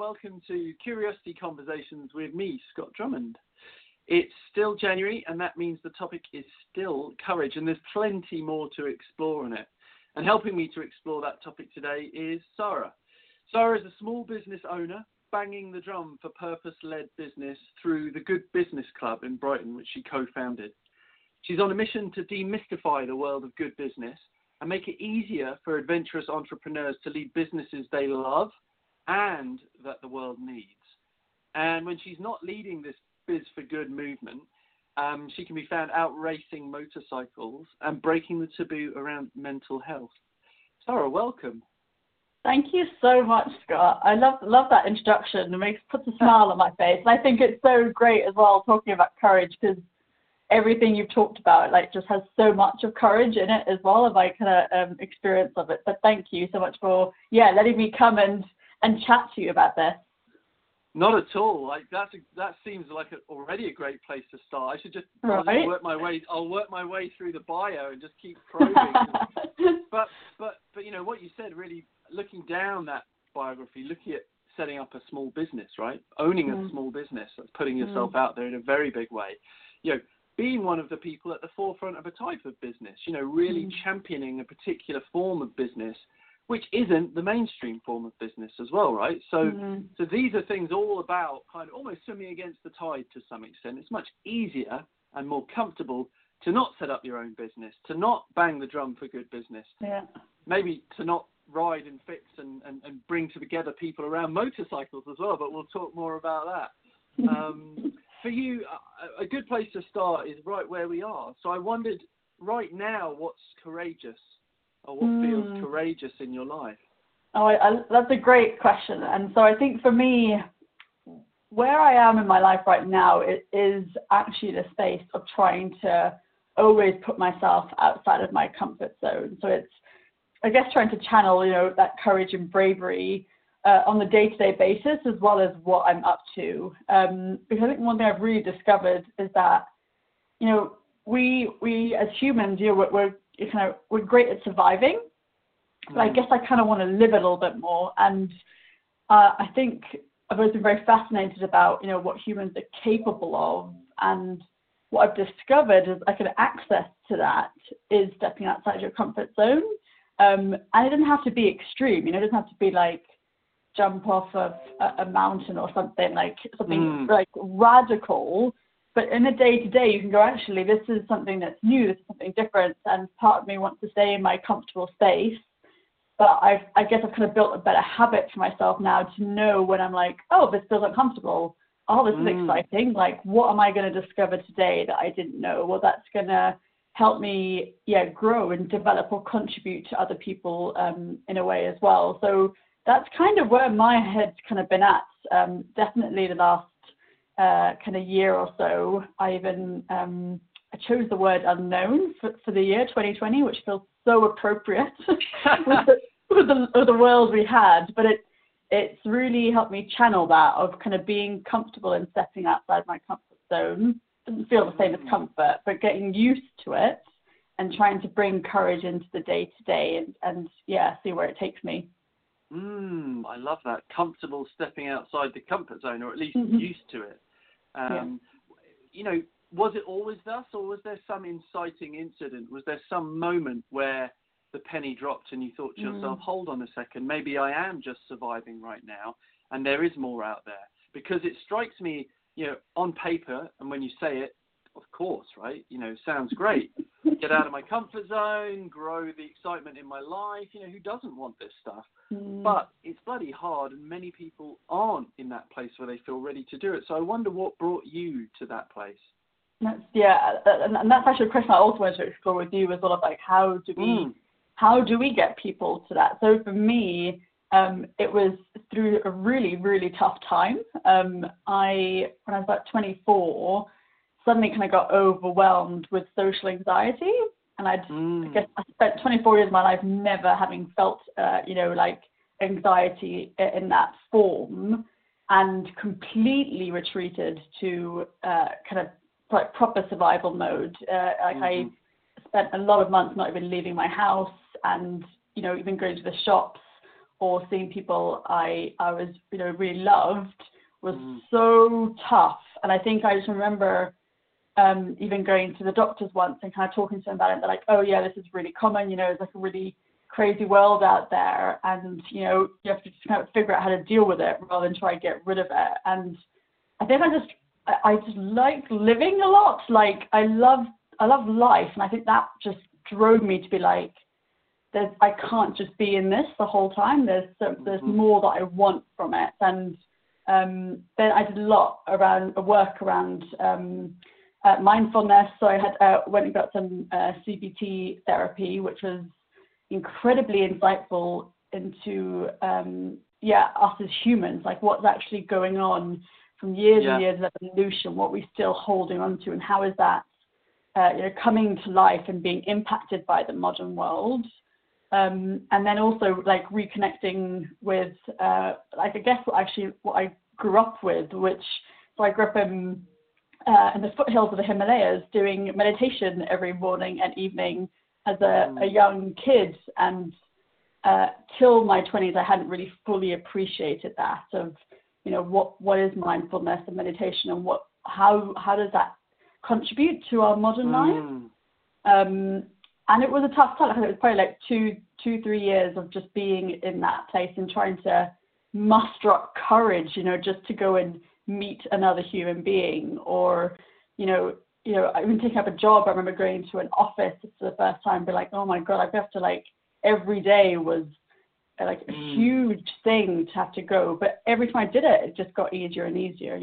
welcome to Curiosity Conversations with me, Scott Drummond. It's still January, and that means the topic is still courage, and there's plenty more to explore in it. And helping me to explore that topic today is Sarah. Sarah is a small business owner, banging the drum for purpose-led business through the Good Business Club in Brighton, which she co-founded. She's on a mission to demystify the world of good business and make it easier for adventurous entrepreneurs to lead businesses they love and that the world needs. And when she's not leading this Biz for Good movement, she can be found out racing motorcycles and breaking the taboo around mental health. Sarah, welcome. Thank you so much, Scott. I love that introduction. It puts a smile on my face. And I think it's so great as well talking about courage, because everything you've talked about just has so much of courage in it as well, of my kind of experience of it. But thank you so much for letting me come and chat to you about this. Not at all. That seems like already a great place to start. I should just work my way. I'll work my way through the bio and just keep probing. but you know what you said, really looking down that biography, looking at setting up a small business, right? Owning a small business, that's putting yourself out there in a very big way. You know, being one of the people at the forefront of a type of business, you know, really championing a particular form of business, which isn't the mainstream form of business as well, right? So these are things all about kind of almost swimming against the tide to some extent. It's much easier and more comfortable to not set up your own business, to not bang the drum for good business, maybe to not ride and fix and bring together people around motorcycles as well, but we'll talk more about that. For you, a good place to start is right where we are. So I wondered, right now, what's courageous, or what feels courageous in your life? That's a great question. And so I think for me, where I am in my life right now, it is actually the space of trying to always put myself outside of my comfort zone. So it's, I guess, trying to channel, that courage and bravery on the day-to-day basis, as well as what I'm up to. Because I think one thing I've really discovered is that, we as humans, we're great at surviving, but I guess I kind of want to live a little bit more. And I think I've always been very fascinated about, what humans are capable of. And what I've discovered is I can access to that is stepping outside your comfort zone. And it doesn't have to be extreme, it doesn't have to be like jump off of a mountain or something like radical. But in the day-to-day, you can go, actually, this is something that's new, this is something different, and part of me wants to stay in my comfortable space. But I guess I've kind of built a better habit for myself now to know when I'm like, oh, this feels uncomfortable. Oh, this is exciting. Like, what am I going to discover today that I didn't know? Well, that's going to help me, grow and develop or contribute to other people in a way as well. So that's kind of where my head's kind of been at. Definitely the last kind of year or so. I even I chose the word unknown for the year 2020, which feels so appropriate with the world we had. But it's really helped me channel that of kind of being comfortable and stepping outside my comfort zone. Doesn't feel the same as comfort, but getting used to it and trying to bring courage into the day-to-day and see where it takes me. I love that. Comfortable stepping outside the comfort zone, or at least used to it. Was it always thus, or was there some inciting incident? Was there some moment where the penny dropped and you thought to yourself, hold on a second, maybe I am just surviving right now and there is more out there? Because it strikes me, on paper, and when you say it, of course, right? Sounds great. Get out of my comfort zone, grow the excitement in my life. Who doesn't want this stuff? But it's bloody hard, and many people aren't in that place where they feel ready to do it. So I wonder what brought you to that place. And that's actually a question I also wanted to explore with you, as well, of like, how do we get people to that? So for me, it was through a really, really tough time. When I was about 24, suddenly kind of got overwhelmed with social anxiety. And I guess I spent 24 years of my life never having felt, anxiety in that form, and completely retreated to kind of like proper survival mode. I spent a lot of months not even leaving my house, and, even going to the shops or seeing people I was, really loved was so tough. And I think I just remember even going to the doctors once and kind of talking to them about it. They're like, oh yeah, this is really common, it's like a really crazy world out there, and you have to just kind of figure out how to deal with it rather than try and get rid of it. And I think I just like living a lot. Like I love life, and I think that just drove me to be like, I can't just be in this the whole time. There's more that I want from it. And then I did a lot around work around mindfulness. So I had went and got some CBT therapy, which was incredibly insightful into us as humans, like what's actually going on from years and years of evolution, what we're still holding on to, and how is that coming to life and being impacted by the modern world. And then also like reconnecting with I guess what I grew up with, so I grew up in the foothills of the Himalayas doing meditation every morning and evening as a young kid, and till my 20s I hadn't really fully appreciated that of what is mindfulness and meditation, and how does that contribute to our modern life. And it was a tough time. It was probably like 2-3 years of just being in that place and trying to muster up courage, just to go and meet another human being, or, even taking up a job. I remember going to an office for the first time and be like, oh my God, I have to like, every day was like a huge thing to have to go. But every time I did it, it just got easier and easier,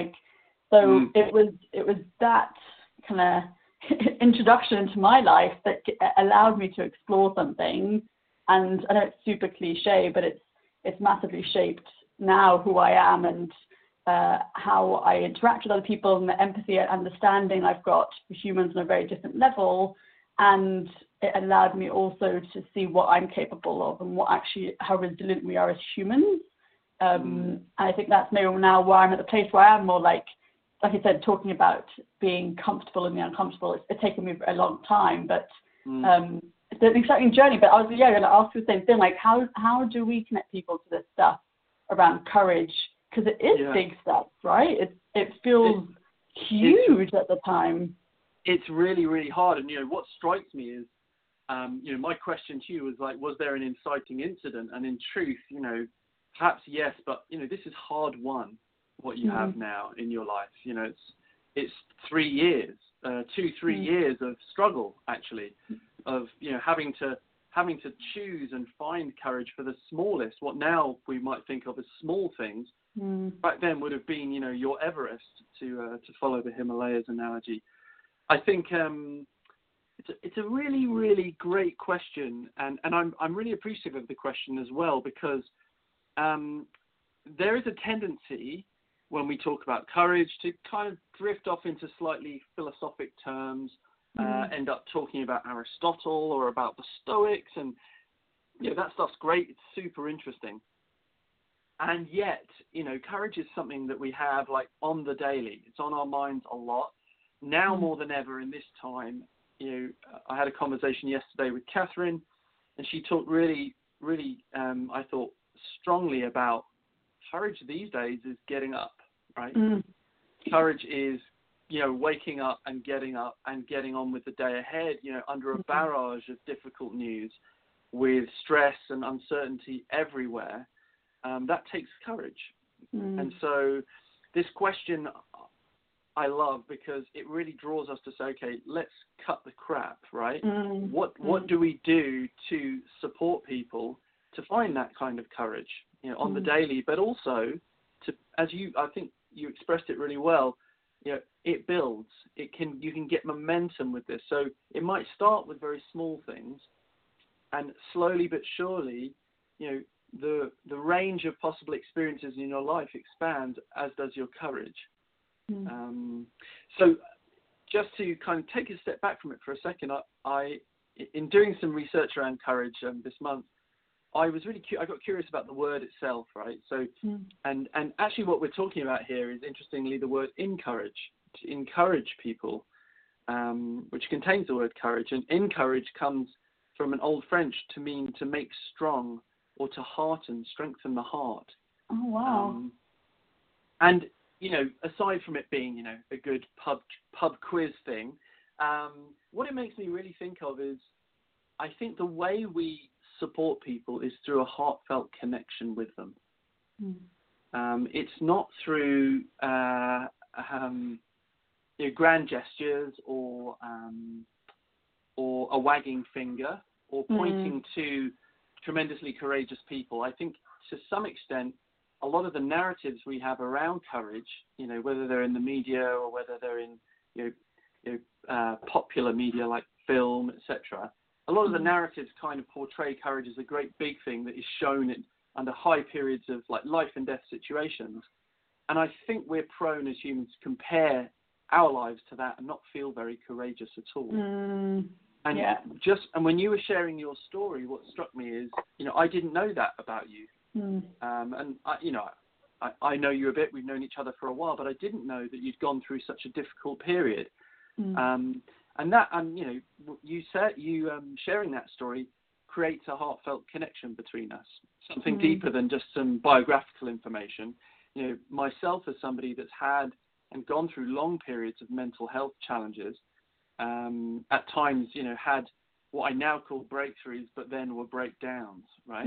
so it was that kind of introduction into my life that allowed me to explore something. And I know it's super cliche, but it's massively shaped now who I am, and how I interact with other people, and the empathy and understanding I've got for humans on a very different level. And it allowed me also to see what I'm capable of, and how resilient we are as humans. And I think that's maybe now where I'm at the place where I am more like I said, talking about being comfortable in the uncomfortable. It's taken me a long time, but it's an exciting journey. But I was going to ask you the same thing, like how do we connect people to this stuff around courage? Because it is big stuff, right? It feels huge at the time. It's really, really hard. And, what strikes me is, my question to you was like, was there an inciting incident? And in truth, perhaps yes, but, this is hard won, what you have now in your life. It's 3 years, 2-3 years of struggle, actually, of, having to choose and find courage for the smallest, what now we might think of as small things. Back then would have been, your Everest, to follow the Himalayas analogy. I think it's a really, really great question, and I'm really appreciative of the question as well, because there is a tendency when we talk about courage to kind of drift off into slightly philosophic terms, end up talking about Aristotle or about the Stoics, and that stuff's great. It's super interesting. And yet, courage is something that we have like on the daily. It's on our minds a lot. Now more than ever in this time, I had a conversation yesterday with Catherine, and she talked really, really, I thought, strongly about courage these days is getting up, right? Courage is, waking up and getting on with the day ahead, under a barrage of difficult news with stress and uncertainty everywhere. That takes courage. And so this question I love, because it really draws us to say, okay, let's cut the crap, right? What do we do to support people to find that kind of courage, on the daily, but also to, I think you expressed it really well, it builds. You can get momentum with this. So it might start with very small things, and slowly but surely, the range of possible experiences in your life expands, as does your courage. So just to kind of take a step back from it for a second, I in doing some research around courage this month, I was really I got curious about the word itself, right? So, and actually what we're talking about here is, interestingly, the word encourage, to encourage people, which contains the word courage. And encourage comes from an old French to mean to make strong or to hearten, strengthen the heart. Oh, wow. And, you know, aside from it being, you know, a good pub quiz thing, what it makes me really think of is, I think the way we support people is through a heartfelt connection with them. It's not through grand gestures or a wagging finger or pointing to tremendously courageous people. I think to some extent, a lot of the narratives we have around courage, you know, whether they're in the media or whether they're in popular media like film, etc., a lot of the narratives kind of portray courage as a great big thing that is shown under high periods of like life and death situations. And I think we're prone as humans to compare our lives to that and not feel very courageous at all. And when you were sharing your story, what struck me is, you know, I didn't know that about you. And I know you a bit. We've known each other for a while, but I didn't know that you'd gone through such a difficult period. You know, you sharing that story creates a heartfelt connection between us, something deeper than just some biographical information. You know, myself as somebody that's had and gone through long periods of mental health challenges, at times, you know, had what I now call breakthroughs, but then were breakdowns, right?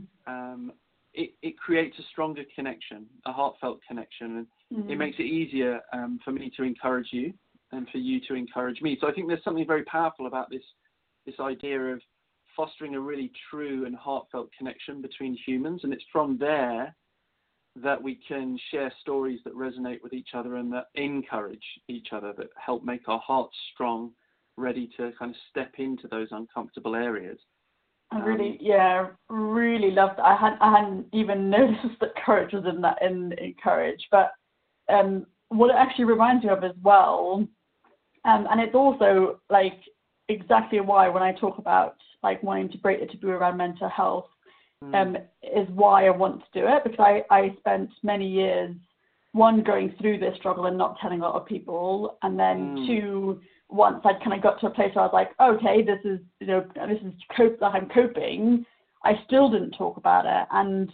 It creates a stronger connection, a heartfelt connection, and it makes it easier for me to encourage you and for you to encourage me. So I think there's something very powerful about this idea of fostering a really true and heartfelt connection between humans, and it's from there that we can share stories that resonate with each other and that encourage each other, that help make our hearts strong, ready to kind of step into those uncomfortable areas. I really loved that. I hadn't even noticed that courage was in courage, but what it actually reminds me of as well, and it's also like exactly why when I talk about like wanting to break the taboo around mental health, is why I want to do it, because I spent many years, one, going through this struggle and not telling a lot of people, and then two, once I'd kind of got to a place where I was like, okay, this is that I'm coping, I still didn't talk about it. And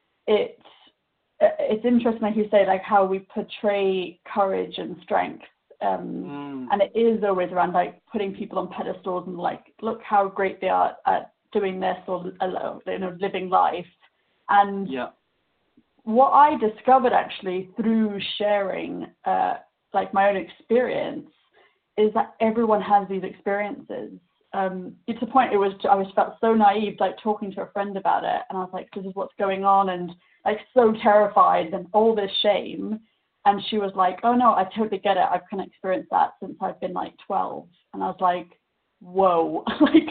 it's interesting, like you say, like how we portray courage and strength. And it is always around like putting people on pedestals and like, look how great they are at doing this or, you know, living life. And what I discovered actually through sharing like my own experience is that everyone has these experiences. It's a point I felt so naive, like talking to a friend about it, and I was like, this is what's going on, and like so terrified and all this shame. And she was like, oh no, I totally get it. I've kind of experienced that since I've been like 12. And I was like, whoa, like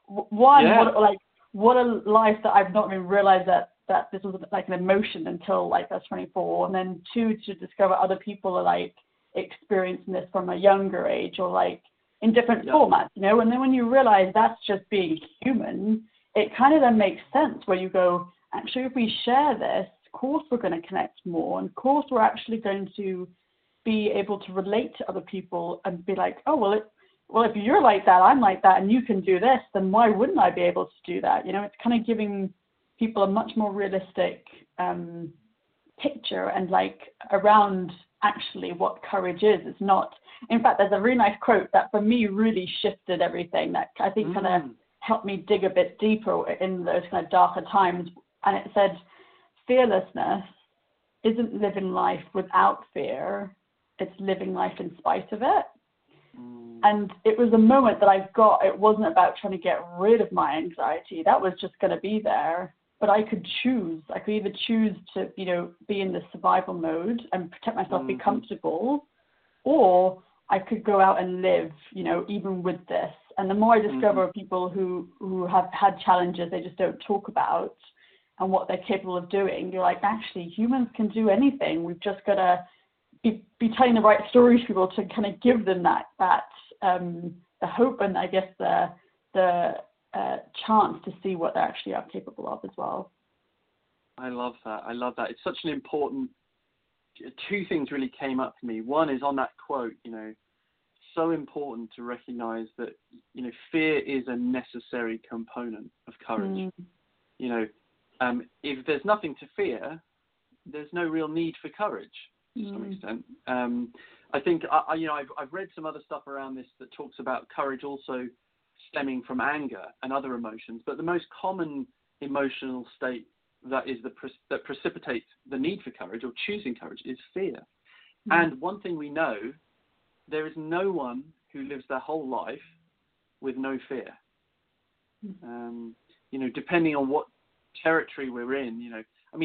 what a life that I've not even realized that this was like an emotion until like I was 24. And then two, to discover other people are like experiencing this from a younger age or like in different formats, you know. And then when you realize that's just being human, it kind of then makes sense where you go, actually, if we share this, of course we're going to connect more, and of course we're actually going to be able to relate to other people and be like, oh, well, if you're like that, I'm like that, and you can do this, then why wouldn't I be able to do that? You know, it's kind of giving people a much more realistic picture and like around actually what courage is. It's not, in fact, there's a really nice quote that for me really shifted everything, that I think kind of helped me dig a bit deeper in those kind of darker times. And it said, fearlessness isn't living life without fear, it's living life in spite of it. And it was a moment that I got, it wasn't about trying to get rid of my anxiety, that was just going to be there. But I could choose. I could either choose to, you know, be in the survival mode and protect myself, be comfortable, or I could go out and live, you know, even with this. And the more I discover people who have had challenges they just don't talk about and what they're capable of doing, you're like, actually, humans can do anything. We've just got to be telling the right stories to people to kind of give them that the hope and I guess the chance to see what they actually are capable of as well. I love that. It's such an important, two things really came up for me. One is on that quote, you know, so important to recognize that, you know, fear is a necessary component of courage. You know, if there's nothing to fear, there's no real need for courage to some extent. I think I've read some other stuff around this that talks about courage also stemming from anger and other emotions, but the most common emotional state that precipitates the need for courage or choosing courage is fear. And one thing we know, there is no one who lives their whole life with no fear. Depending on what territory we're in,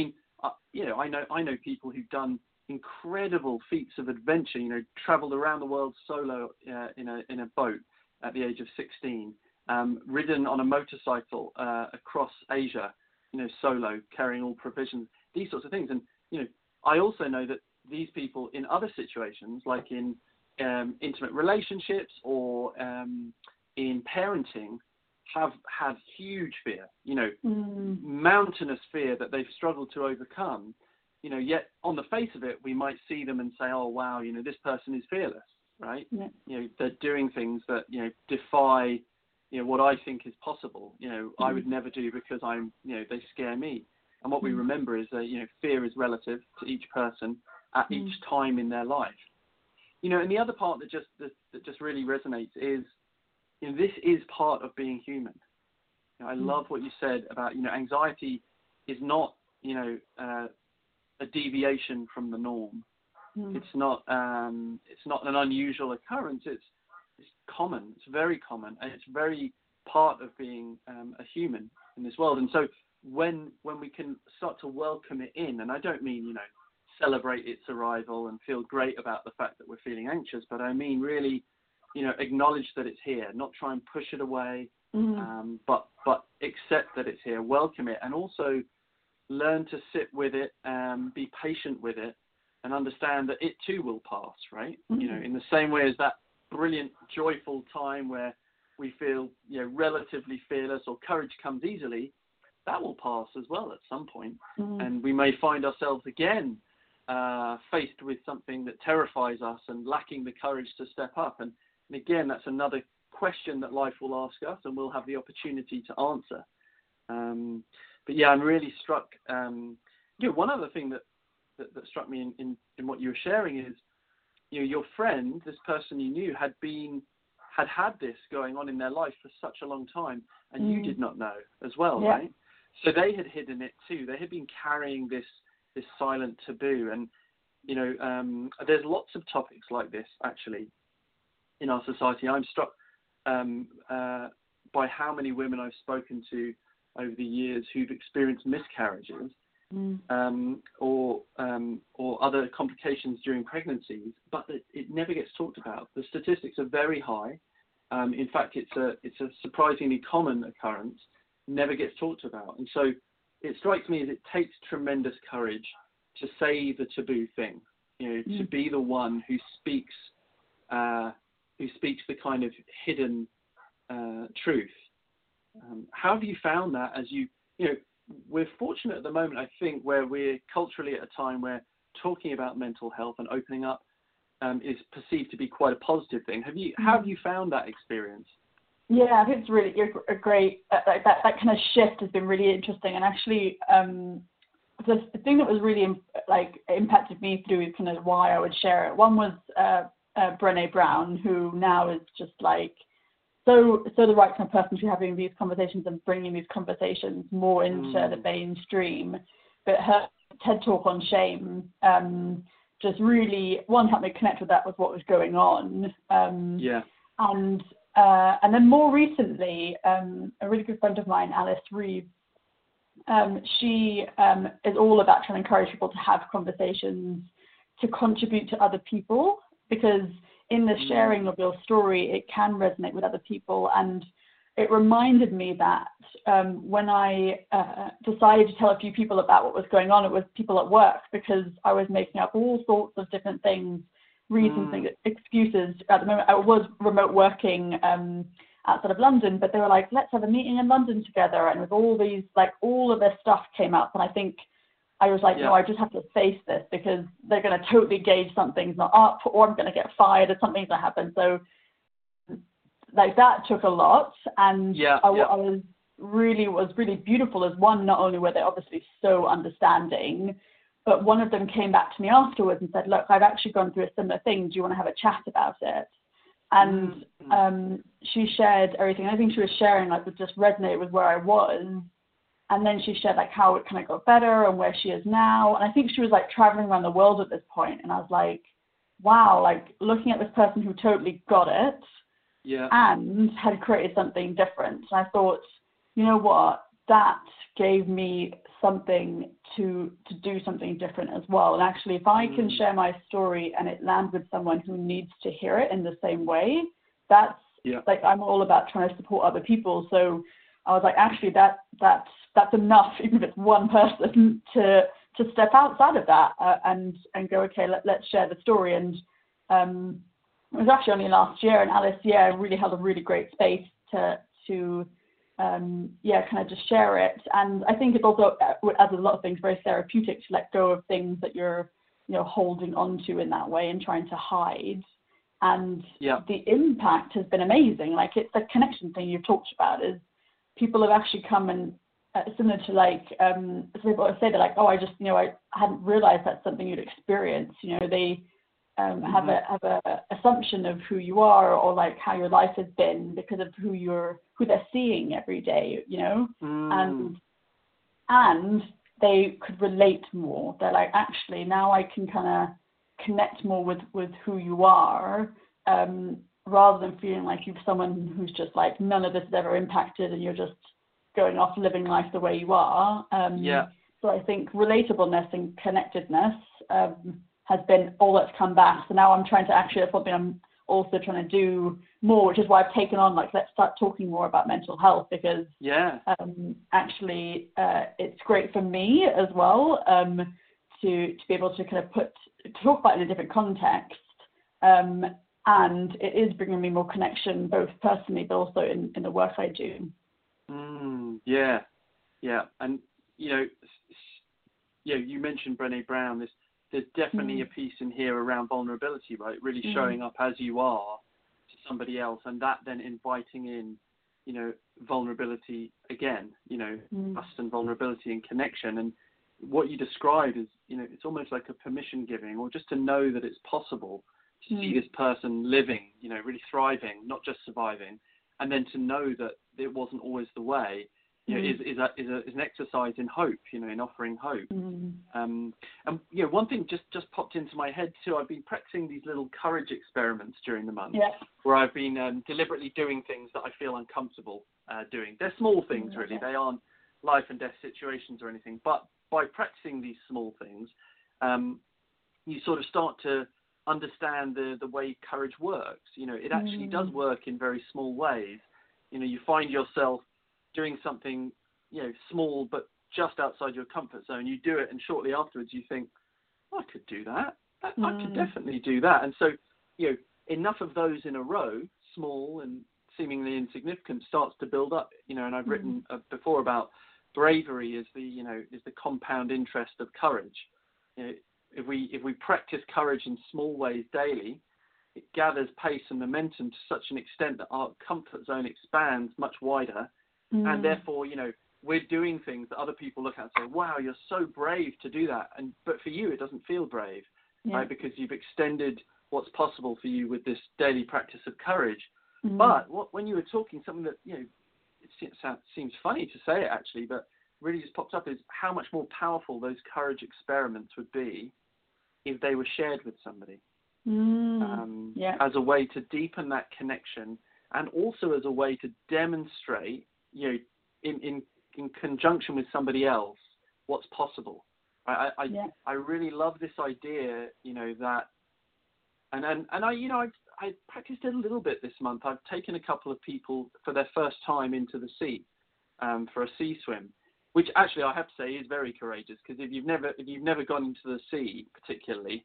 I know people who've done incredible feats of adventure, traveled around the world solo in a boat at the age of 16, ridden on a motorcycle across Asia, solo, carrying all provisions, these sorts of things. And, I also know that these people in other situations, like in intimate relationships or in parenting, have had huge fear, mountainous fear that they've struggled to overcome, yet on the face of it, we might see them and say, oh, wow, this person is fearless, right? Yeah. They're doing things that, defy, what I think is possible, I would never do because they scare me. And what we remember is that, fear is relative to each person at each time in their life. And the other part that just really resonates is, this is part of being human. I love what you said about, anxiety is not, a deviation from the norm. It's not an unusual occurrence. It's common. It's very common, and it's very part of being a human in this world. And so when we can start to welcome it in, and I don't mean, celebrate its arrival and feel great about the fact that we're feeling anxious, but I mean really, acknowledge that it's here, not try and push it away, but accept that it's here, welcome it, and also learn to sit with it, be patient with it, and understand that it too will pass, right? In the same way as that brilliant, joyful time where we feel, relatively fearless or courage comes easily, that will pass as well at some point. And we may find ourselves again faced with something that terrifies us and lacking the courage to step up. And again, that's another question that life will ask us, and we'll have the opportunity to answer. But yeah, I'm really struck. One other thing that struck me in what you were sharing is, your friend, this person you knew, had had this going on in their life for such a long time, and you did not know as well, right? So they had hidden it too. They had been carrying this silent taboo, and there's lots of topics like this actually in our society. I'm struck by how many women I've spoken to over the years who've experienced miscarriages or other complications during pregnancies, but it never gets talked about. The statistics are very high. In fact, it's a surprisingly common occurrence, never gets talked about. And so it strikes me as it takes tremendous courage to say the taboo thing, to be the one who speaks the kind of hidden truth. How have you found that as we're fortunate at the moment, I think, where we're culturally at a time where talking about mental health and opening up is perceived to be quite a positive thing. How have you found that experience? Yeah, I think it's really a great, that kind of shift has been really interesting. And actually, the thing that was really impacted me through kind of why I would share it. One was Brené Brown, who now is just so the right kind of person to be having these conversations and bringing these conversations more into the mainstream. But her TED Talk on shame just really, one, helped me connect with that, with what was going on. And then more recently, a really good friend of mine, Alice Reeve, she is all about trying to encourage people to have conversations, to contribute to other people, because in the sharing of your story, it can resonate with other people. And it reminded me that when I decided to tell a few people about what was going on, it was people at work, because I was making up all sorts of different things, reasons, excuses. At the moment, I was remote working outside of London, but they were like, let's have a meeting in London together. And with all these, all of their stuff came up. And I think I was like, no, I just have to face this, because they're going to totally gauge something's not up, or I'm going to get fired, or something's going to happen. So that took a lot. And I was really was really beautiful is one, not only were they obviously so understanding, but one of them came back to me afterwards and said, look, I've actually gone through a similar thing. Do you want to have a chat about it? And she shared everything. I think she was sharing like what just resonated with where I was. And then she shared like how it kind of got better and where she is now. And I think she was like traveling around the world at this point. And I was like, wow, like looking at this person who totally got it and had created something different. And I thought, you know what, that gave me something to do something different as well. And actually, if I can share my story and it lands with someone who needs to hear it in the same way, that's like, I'm all about trying to support other people. So I was like, actually, that's enough, even if it's one person, to step outside of that and go, okay, let's share the story. And it was actually only last year, and Alice, really held a really great space to kind of just share it. And I think it's also, as a lot of things, very therapeutic to let go of things that you're, holding on to in that way and trying to hide. And the impact has been amazing. Like, it's the connection thing you've talked about, is people have actually come and similar to like people say they're like, oh, I just I hadn't realized that's something you'd experience. They have a assumption of who you are or like how your life has been because of who they're seeing every day, and they could relate more. They're like, actually, now I can kind of connect more with who you are, rather than feeling like you're someone who's just like, none of this is ever impacted and you're just going off living life the way you are. So I think relatableness and connectedness has been all that's come back. So now I'm trying to actually, that's something I'm also trying to do more, which is why I've taken on, like, let's start talking more about mental health, because actually it's great for me as well, to be able to kind of talk about it in a different context. And it is bringing me more connection, both personally, but also in the work I do. And, you mentioned Brené Brown. There's definitely a piece in here around vulnerability, right? Really showing up as you are to somebody else, and that then inviting in, vulnerability again, trust and vulnerability and connection. And what you described is, it's almost like a permission giving, or just to know that it's possible to see this person living, really thriving, not just surviving, and then to know that it wasn't always the way, is an exercise in hope, in offering hope. And one thing just popped into my head too. I've been practicing these little courage experiments during the month, where I've been deliberately doing things that I feel uncomfortable doing. They're small things, really. They aren't life and death situations or anything. But by practicing these small things, you sort of start to understand the way courage works. It actually does work in very small ways. You find yourself doing something, small, but just outside your comfort zone. You do it, and shortly afterwards you think, I could do that. I could definitely do that. And so, enough of those in a row, small and seemingly insignificant, starts to build up. And I've written before about bravery is the compound interest of courage. If we practice courage in small ways daily, it gathers pace and momentum to such an extent that our comfort zone expands much wider. And therefore, we're doing things that other people look at and say, wow, you're so brave to do that. But for you, it doesn't feel brave, right? Because you've extended what's possible for you with this daily practice of courage. But when you were talking, something that, it seems funny to say it actually, but really just popped up, is how much more powerful those courage experiments would be if they were shared with somebody. As a way to deepen that connection, and also as a way to demonstrate, in conjunction with somebody else, what's possible. I really love this idea, that, and I practiced it a little bit this month. I've taken a couple of people for their first time into the sea, for a sea swim, which actually I have to say is very courageous, because if you've never gone into the sea particularly,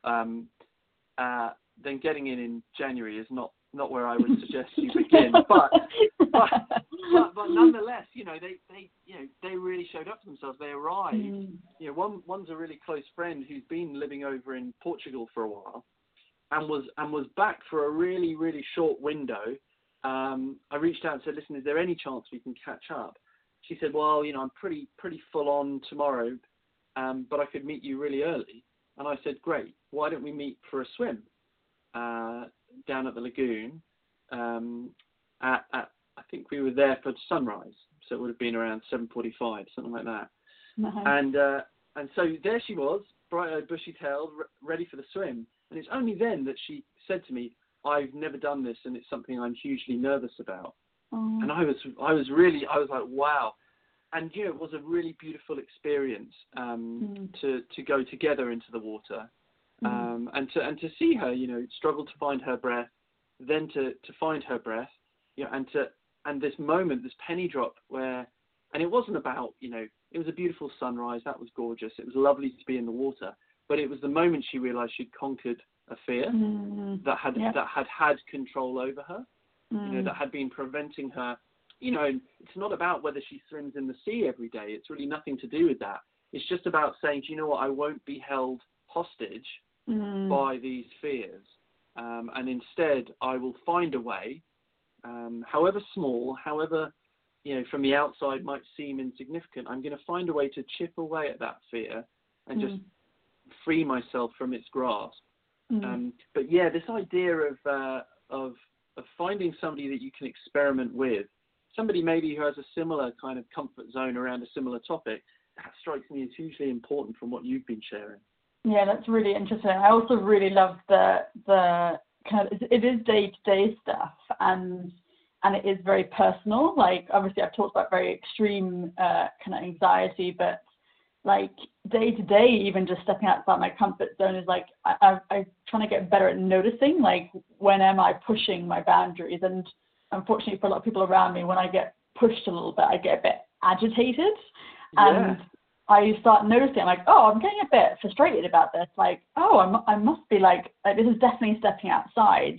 then getting in January is not where I would suggest you begin. But nonetheless, they really showed up for themselves. They arrived. One's a really close friend who's been living over in Portugal for a while, and was back for a really, really short window. I reached out and said, listen, is there any chance we can catch up? she said, well, I'm pretty full on tomorrow, but I could meet you really early. And I said, great. Why don't we meet for a swim down at the lagoon? At I think we were there for sunrise, so it would have been around 7:45, something like that. Uh-huh. And so there she was, bright-eyed, bushy-tailed, ready for the swim. And it's only then that she said to me, I've never done this, and it's something I'm hugely nervous about. And I was like, wow. And it was a really beautiful experience to go together into the water, and to see her, struggle to find her breath, then to find her breath, and this moment, this penny drop where, and it wasn't about, it was a beautiful sunrise, that was gorgeous, it was lovely to be in the water, but it was the moment she realised she'd conquered a fear that had control over her, that had been preventing her. It's not about whether she swims in the sea every day. It's really nothing to do with that. It's just about saying, do you know what? I won't be held hostage by these fears. And instead, I will find a way, however small, however, from the outside might seem insignificant. I'm going to find a way to chip away at that fear and just free myself from its grasp. But yeah, this idea of finding somebody that you can experiment with, somebody maybe who has a similar kind of comfort zone around a similar topic, that strikes me as hugely important from what you've been sharing. Yeah, that's really interesting. I also really love the kind of, it is day-to-day stuff, and it is very personal. Like, obviously I've talked about very extreme kind of anxiety, but like day-to-day, even just stepping outside my comfort zone is like, I'm trying to get better at noticing, like, when am I pushing my boundaries? And unfortunately for a lot of people around me, when I get pushed a little bit, I get a bit agitated. And I start noticing, I'm like, oh, I'm getting a bit frustrated about this. Like, oh, I must be like this is definitely stepping outside.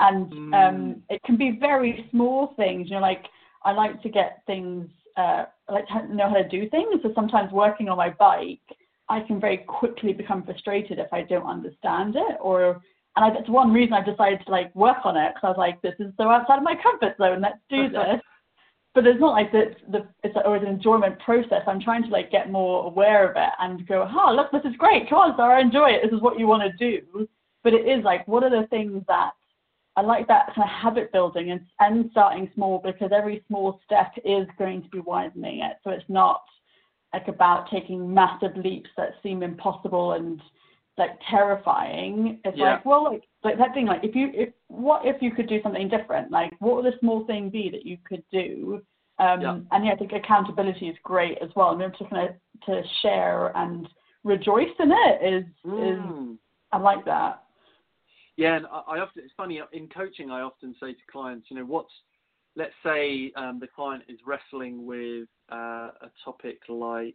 And it can be very small things, like I like to get things, I like to know how to do things. So sometimes working on my bike, I can very quickly become frustrated if I don't understand it, and that's one reason I decided to like work on it, because I was like, this is so outside of my comfort zone, let's do this. But it's not like it's always an enjoyment process. I'm trying to like get more aware of it and go, look, this is great. Come on, Sarah, enjoy it. This is what you want to do. But it is like, what are the things that I like, that kind of habit building and starting small, because every small step is going to be widening it. So it's not like about taking massive leaps that seem impossible and like terrifying. It's like, well, like that thing, like what if you could do something different? Like, what would a small thing be that you could do? And I think accountability is great as well. And just kind of to share and rejoice in it is I like that. Yeah, and I often, it's funny, in coaching, I often say to clients, let's say the client is wrestling with a topic like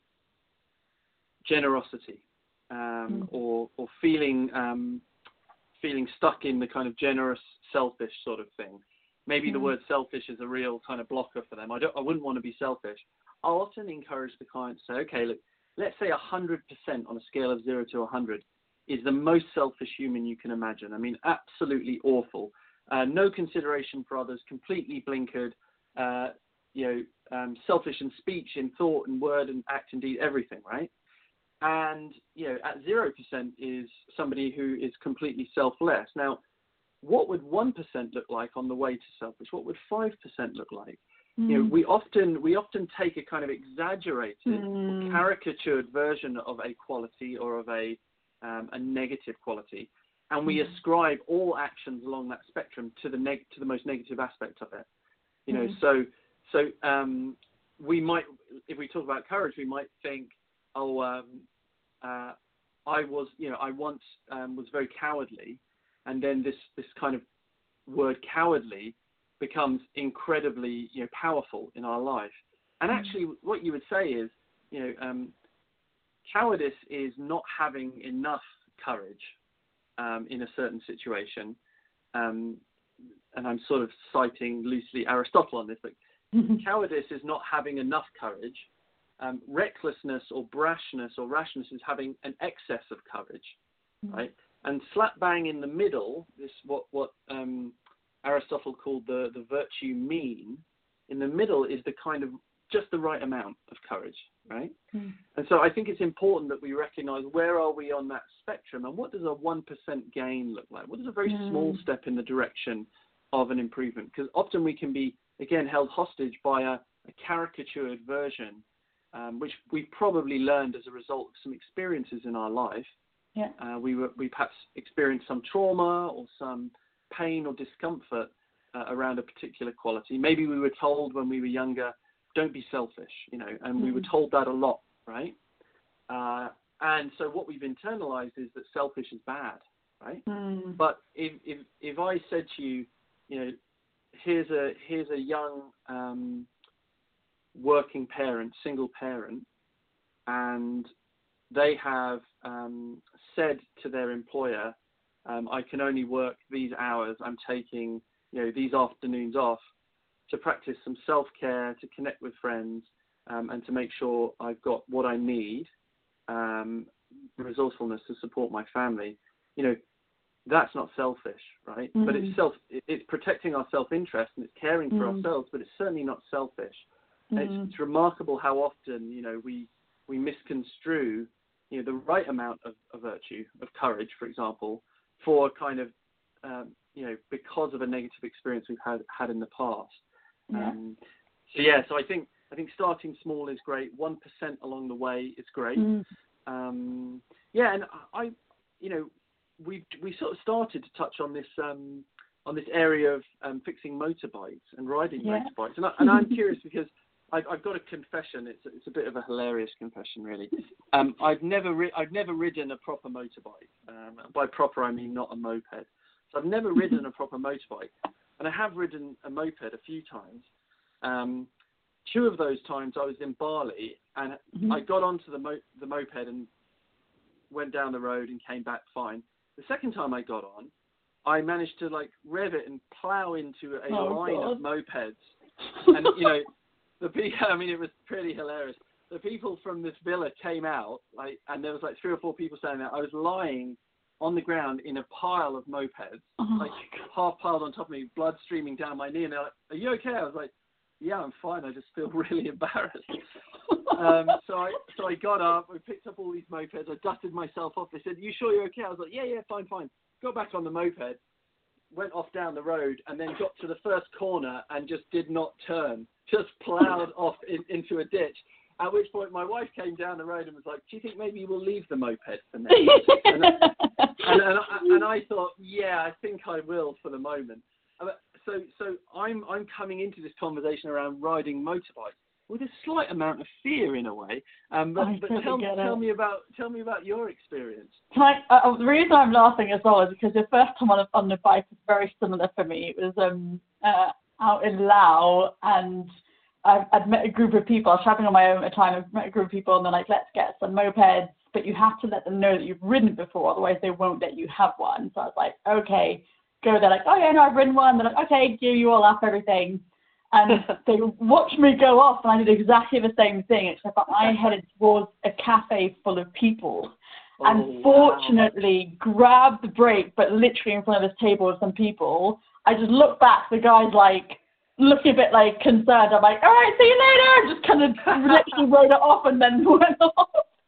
generosity, or feeling stuck in the kind of generous, selfish sort of thing. Maybe the word selfish is a real kind of blocker for them. I wouldn't want to be selfish. I'll often encourage the client to say, okay, look, let's say 100% on a scale of 0 to 100 is the most selfish human you can imagine. I mean, absolutely awful. No consideration for others, completely blinkered, selfish in speech, in thought, and word, and act, and deed, everything, right? And, at 0% is somebody who is completely selfless. Now, what would 1% look like on the way to selfish? What would 5% look like? We often take a kind of exaggerated, caricatured version of a quality or of a negative quality, and we ascribe all actions along that spectrum to the most negative aspect of it. So we might, if we talk about courage, we might think, I once was very cowardly, and then this kind of word cowardly becomes incredibly powerful in our life. And actually, what you would say is, cowardice is not having enough courage in a certain situation. And I'm sort of citing loosely Aristotle on this, but cowardice is not having enough courage. Recklessness or brashness or rashness is having an excess of courage, right? And slap bang in the middle, this what Aristotle called the virtue mean. In the middle is the kind of just the right amount of courage, right? And so I think it's important that we recognize where are we on that spectrum, and what does a 1% gain look like? What does a very small step in the direction of an improvement? Because often we can be, again, held hostage by a caricatured version, which we probably learned as a result of some experiences in our life. We perhaps experienced some trauma or some pain or discomfort around a particular quality. Maybe we were told when we were younger, don't be selfish, and we were told that a lot, right? And so what we've internalized is that selfish is bad, right? But if I said to you, here's a young working parent, single parent, and they have said to their employer, I can only work these hours. I'm taking these afternoons off to practice some self-care, to connect with friends, and to make sure I've got what I need, resourcefulness to support my family. That's not selfish, right? But it's protecting our self-interest, and it's caring for ourselves, but it's certainly not selfish. It's remarkable how often, we misconstrue, the right amount of virtue, of courage, for example, for kind of, because of a negative experience we've had in the past. So I think starting small is great. 1% along the way is great. And I, we sort of started to touch on this area of fixing motorbikes and riding motorbikes, and I'm curious because I've got a confession. It's a bit of a hilarious confession, really. I've never ridden a proper motorbike. By proper, I mean not a moped. So I've never ridden a proper motorbike, and I have ridden a moped a few times. 2 of those times I was in Bali, and I got onto the moped and went down the road and came back fine. The second time I got on, I managed to rev it and plow into a line of mopeds, and it was pretty hilarious. The people from this villa came out, and there was 3 or 4 people standing there. I was lying on the ground in a pile of mopeds, half piled on top of me, blood streaming down my knee, and they're like, "Are you okay?" I was like, "Yeah, I'm fine. I just feel really embarrassed." So I got up, I picked up all these mopeds, I dusted myself off. They said, "You sure you're okay?" I was like, yeah, fine. Got back on the moped, went off down the road, and then got to the first corner and just did not turn, just ploughed off into a ditch. At which point my wife came down the road and was like, "Do you think maybe we'll leave the moped for now?" and I thought, yeah, I think I will for the moment. So I'm coming into this conversation around riding motorbikes with a slight amount of fear in a way. But tell me about your experience. The reason I'm laughing as well is because the first time on the bike was very similar for me. It was out in Laos, and I'd met a group of people. I was traveling on my own at the time. I met a group of people, and they're like, "Let's get some mopeds," but you have to let them know that you've ridden before, otherwise they won't let you have one. So I was like, okay, go. They're like, "Oh yeah, no, I've ridden one." They're like, "Okay, gear you all up, everything." And they watched me go off, and I did exactly the same thing, except that I headed towards a cafe full of people. And fortunately grabbed the brake, but literally in front of this table with some people. I just looked back, the guy's looking a bit concerned. I'm like, "All right, see you later." Just kind of literally rode it off and then went off.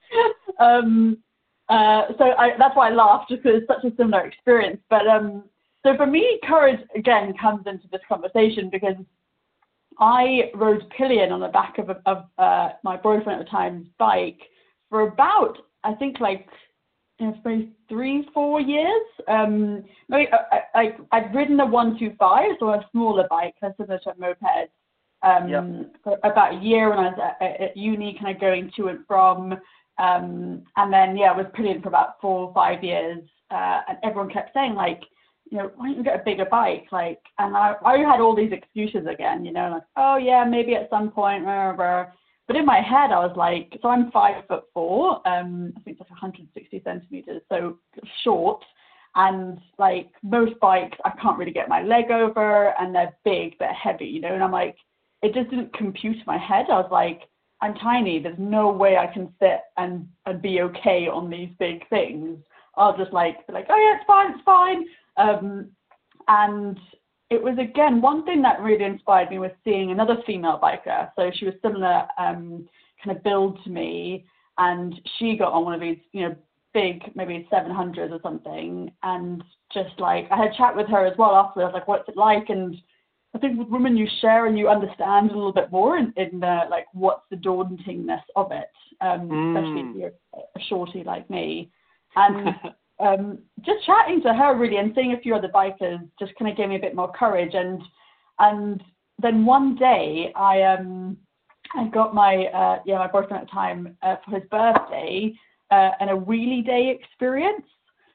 That's why I laughed, just because it's such a similar experience. But so for me, courage again comes into this conversation because I rode pillion on the back of my boyfriend at the time's bike for about, I think, maybe 3-4 years. I'd ridden a 125, so a smaller bike, similar to a moped, for about a year when I was at uni, kind of going to and from. And then, I was pillion for about 4 or 5 years. And everyone kept saying, "Why don't you get a bigger bike?" And I had all these excuses again, "Oh yeah, maybe at some point, blah, blah, blah." But in my head, I was like, so I'm 5'4", I think it's 160 centimeters, so short. And most bikes, I can't really get my leg over, and they're big, they're heavy, and I'm like, it just didn't compute in my head. I was like, I'm tiny, there's no way I can sit and be okay on these big things. I'll just be like, "Oh yeah, it's fine. And it was, again, one thing that really inspired me was seeing another female biker. So she was similar kind of build to me, and she got on one of these, big, maybe 700s or something, and just like, I had a chat with her as well afterwards. I was like, what's it like? And I think with women, you share and you understand a little bit more in like, what's the dauntingness of it, especially if you're a shorty like me. And just chatting to her really and seeing a few other bikers just kind of gave me a bit more courage. And then one day I got my boyfriend at the time for his birthday and a wheelie day experience.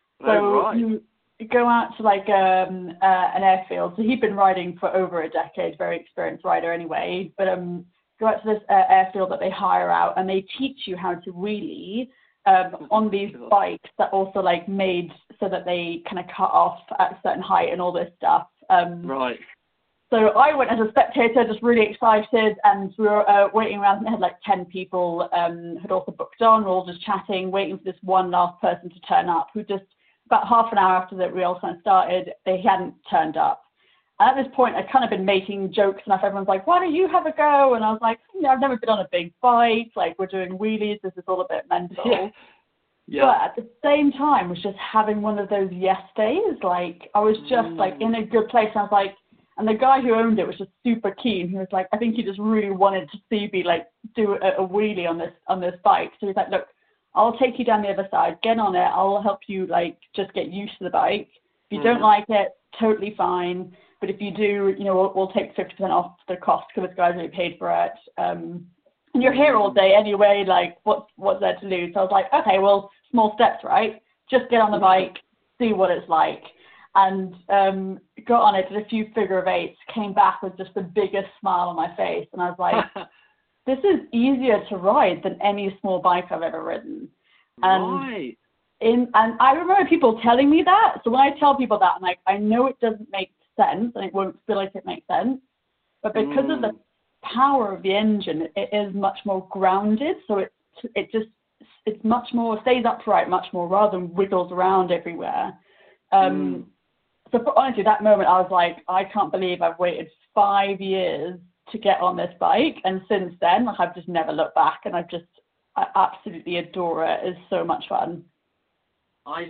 So you go out to like an airfield. So he'd been riding for over a decade, very experienced rider anyway. But go out to this airfield that they hire out, and they teach you how to wheelie on these bikes that also like made so that they kind of cut off at a certain height and all this stuff. Right. So I went as a spectator, just really excited, and we were waiting around, and had like 10 people had also booked on. We were all just chatting, waiting for this one last person to turn up, who just, about half an hour after that we all kind of started, they hadn't turned up. And at this point, I'd kind of been making jokes enough. Everyone's like, why don't you have a go? And I was like, I've never been on a big bike. Like, we're doing wheelies. This is all a bit mental. Yeah. But at the same time, was just having one of those yes days. Like, I was just like in a good place. And I was like, and the guy who owned it was just super keen. He was like, I think he just really wanted to see me like do a wheelie on this bike. So he's like, look, I'll take you down the other side, get on it. I'll help you like just get used to the bike. If you don't like it, totally fine. But if you do, we'll take 50% off the cost because this guy's really paid for it. And you're here all day anyway. Like, what's there to lose? So I was like, okay, well, small steps, right? Just get on the bike, see what it's like. And got on it, did a few figure of eights, came back with just the biggest smile on my face. And I was like, this is easier to ride than any small bike I've ever ridden. And and I remember people telling me that. So when I tell people that, I'm like, I know it doesn't make sense and it won't feel like it makes sense. But because of the power of the engine, it is much more grounded. So it's much more, stays upright much more rather than wiggles around everywhere. So honestly, that moment, I was like, I can't believe I've waited 5 years to get on this bike. And since then, like, I've just never looked back, and I absolutely adore it. It's so much fun. I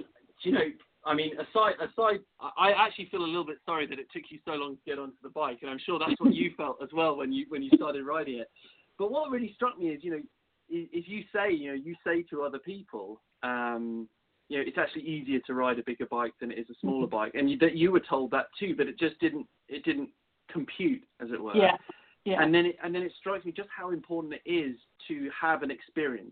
actually feel a little bit sorry that it took you so long to get onto the bike, and I'm sure that's what you felt as well when you started riding it. But what really struck me is, if you say to other people, it's actually easier to ride a bigger bike than it is a smaller bike, and you were told that too, but it didn't compute, as it were. Yeah. Yeah. And then it strikes me just how important it is to have an experience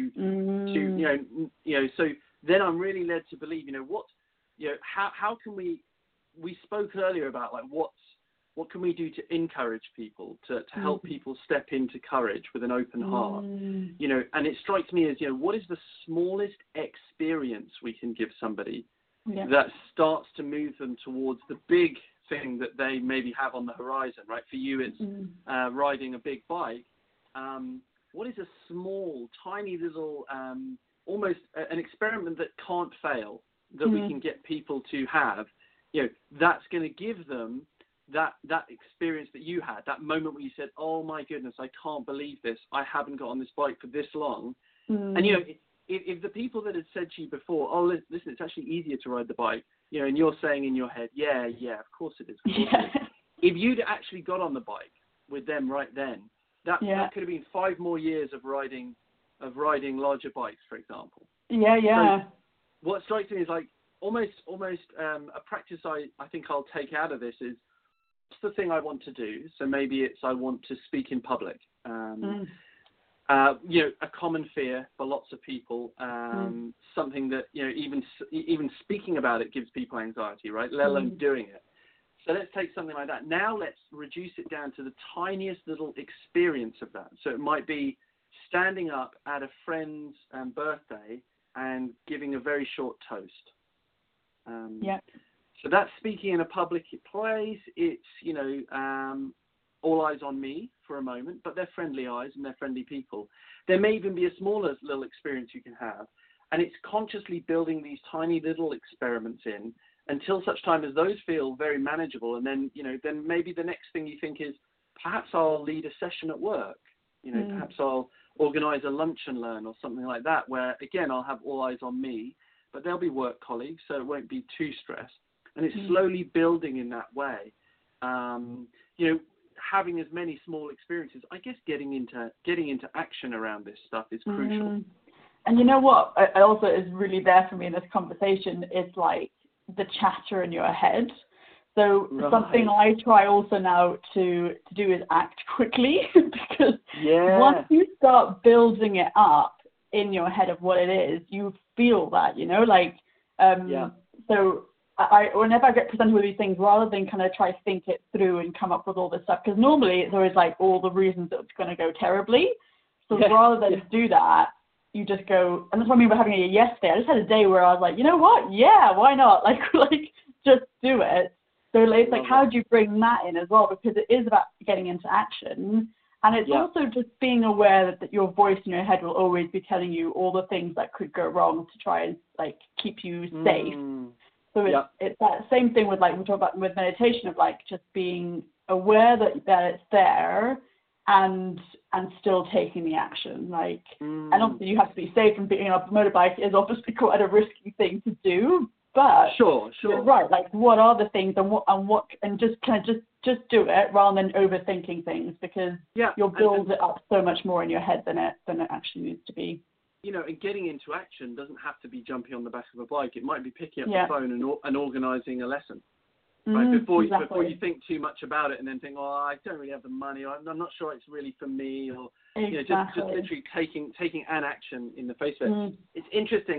So then I'm really led to believe, how can we spoke earlier about like what can we do to encourage people to help people step into courage with an open heart, and it strikes me as, what is the smallest experience we can give somebody that starts to move them towards the big thing that they maybe have on the horizon, right? For you, it's riding a big bike. What is a small, tiny little, almost an experiment that can't fail, that we can get people to have, that's going to give them that experience that you had, that moment where you said, oh my goodness, I can't believe this. I haven't got on this bike for this long. And, if the people that had said to you before, oh, listen, it's actually easier to ride the bike, and you're saying in your head, yeah, of course it is. Of course it is. If you'd actually got on the bike with them right then, that could have been 5 more years of riding larger bikes, for example. Yeah. So what strikes me is like almost a practice I think I'll take out of this is, what's the thing I want to do? So maybe it's I want to speak in public. A common fear for lots of people, something that, even speaking about it gives people anxiety, right? Let alone doing it. So let's take something like that. Now let's reduce it down to the tiniest little experience of that. So it might be standing up at a friend's birthday and giving a very short toast. So that's speaking in a public place. It's, all eyes on me for a moment, but they're friendly eyes and they're friendly people. There may even be a smaller little experience you can have. And it's consciously building these tiny little experiments in until such time as those feel very manageable. And then, then maybe the next thing you think is, perhaps I'll lead a session at work. Perhaps I'll organize a lunch and learn or something like that, where, again, I'll have all eyes on me, but they'll be work colleagues, so it won't be too stressed. And it's slowly building in that way. Having as many small experiences, I guess getting into action around this stuff is crucial. And you know what also is really there for me in this conversation is like the chatter in your head. So something I try also now to do is act quickly, because once you start building it up in your head of what it is, you feel that, so whenever I get presented with these things, rather than kind of try to think it through and come up with all this stuff, because normally it's always like all the reasons that it's going to go terribly. So rather than do that, you just go, and that's what I mean by having a yes day. I just had a day where I was like, you know what? Yeah, why not? Like just do it. So it's like, how do you bring that in as well? Because it is about getting into action. And it's also just being aware that your voice in your head will always be telling you all the things that could go wrong to try and like keep you safe. So it's that same thing with like we talk about with meditation, of like just being aware that it's there and still taking the action. Like and obviously you have to be safe, and picking up a motorbike is obviously quite a risky thing to do. But sure. You're right. Like, what are the things, and just kind of just do it rather than overthinking things, because you'll build it up so much more in your head than it actually needs to be. And getting into action doesn't have to be jumping on the back of a bike. It might be picking up the phone and organising a lesson. Right? Before you think too much about it and then think, I don't really have the money, or I'm not sure it's really for me, or just literally taking an action in the face of it. It's interesting.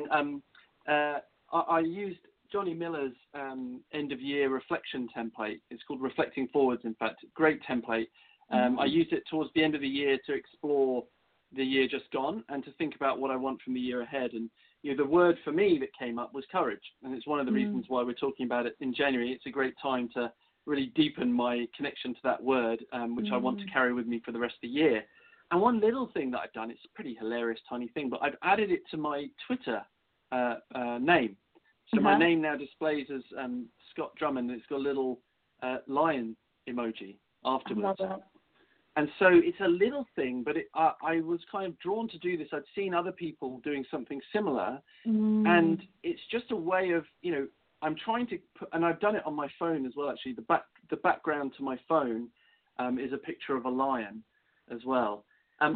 I used Johnny Miller's end of year reflection template. It's called Reflecting Forwards, in fact. Great template. I used it towards the end of the year to explore the year just gone and to think about what I want from the year ahead. And the word for me that came up was courage. And it's one of the reasons why we're talking about it in January. It's a great time to really deepen my connection to that word, which I want to carry with me for the rest of the year. And one little thing that I've done, it's a pretty hilarious tiny thing, but I've added it to my Twitter name. So my name now displays as Scott Drummond. It's got a little lion emoji afterwards. I love that. And so it's a little thing, but I was kind of drawn to do this. I'd seen other people doing something similar, and it's just a way of, I'm trying to put, and I've done it on my phone as well. Actually, the background to my phone is a picture of a lion as well. I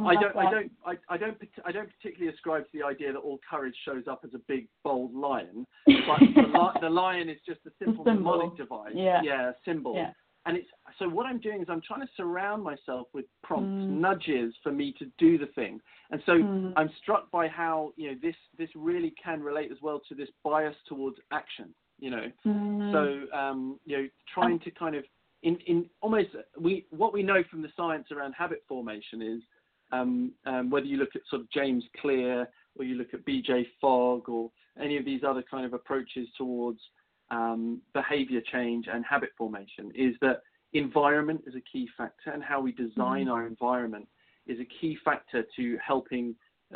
don't particularly ascribe to the idea that all courage shows up as a big, bold lion, but the lion is just a simple mnemonic device. A symbol. Yeah. And so what I'm doing is I'm trying to surround myself with prompts, nudges for me to do the thing. And so I'm struck by how, this really can relate as well to this bias towards action, So, trying to kind of, in almost, what we know from the science around habit formation is, whether you look at sort of James Clear or you look at BJ Fogg or any of these other kind of approaches towards behavior change and habit formation, is that environment is a key factor, and how we design our environment is a key factor to helping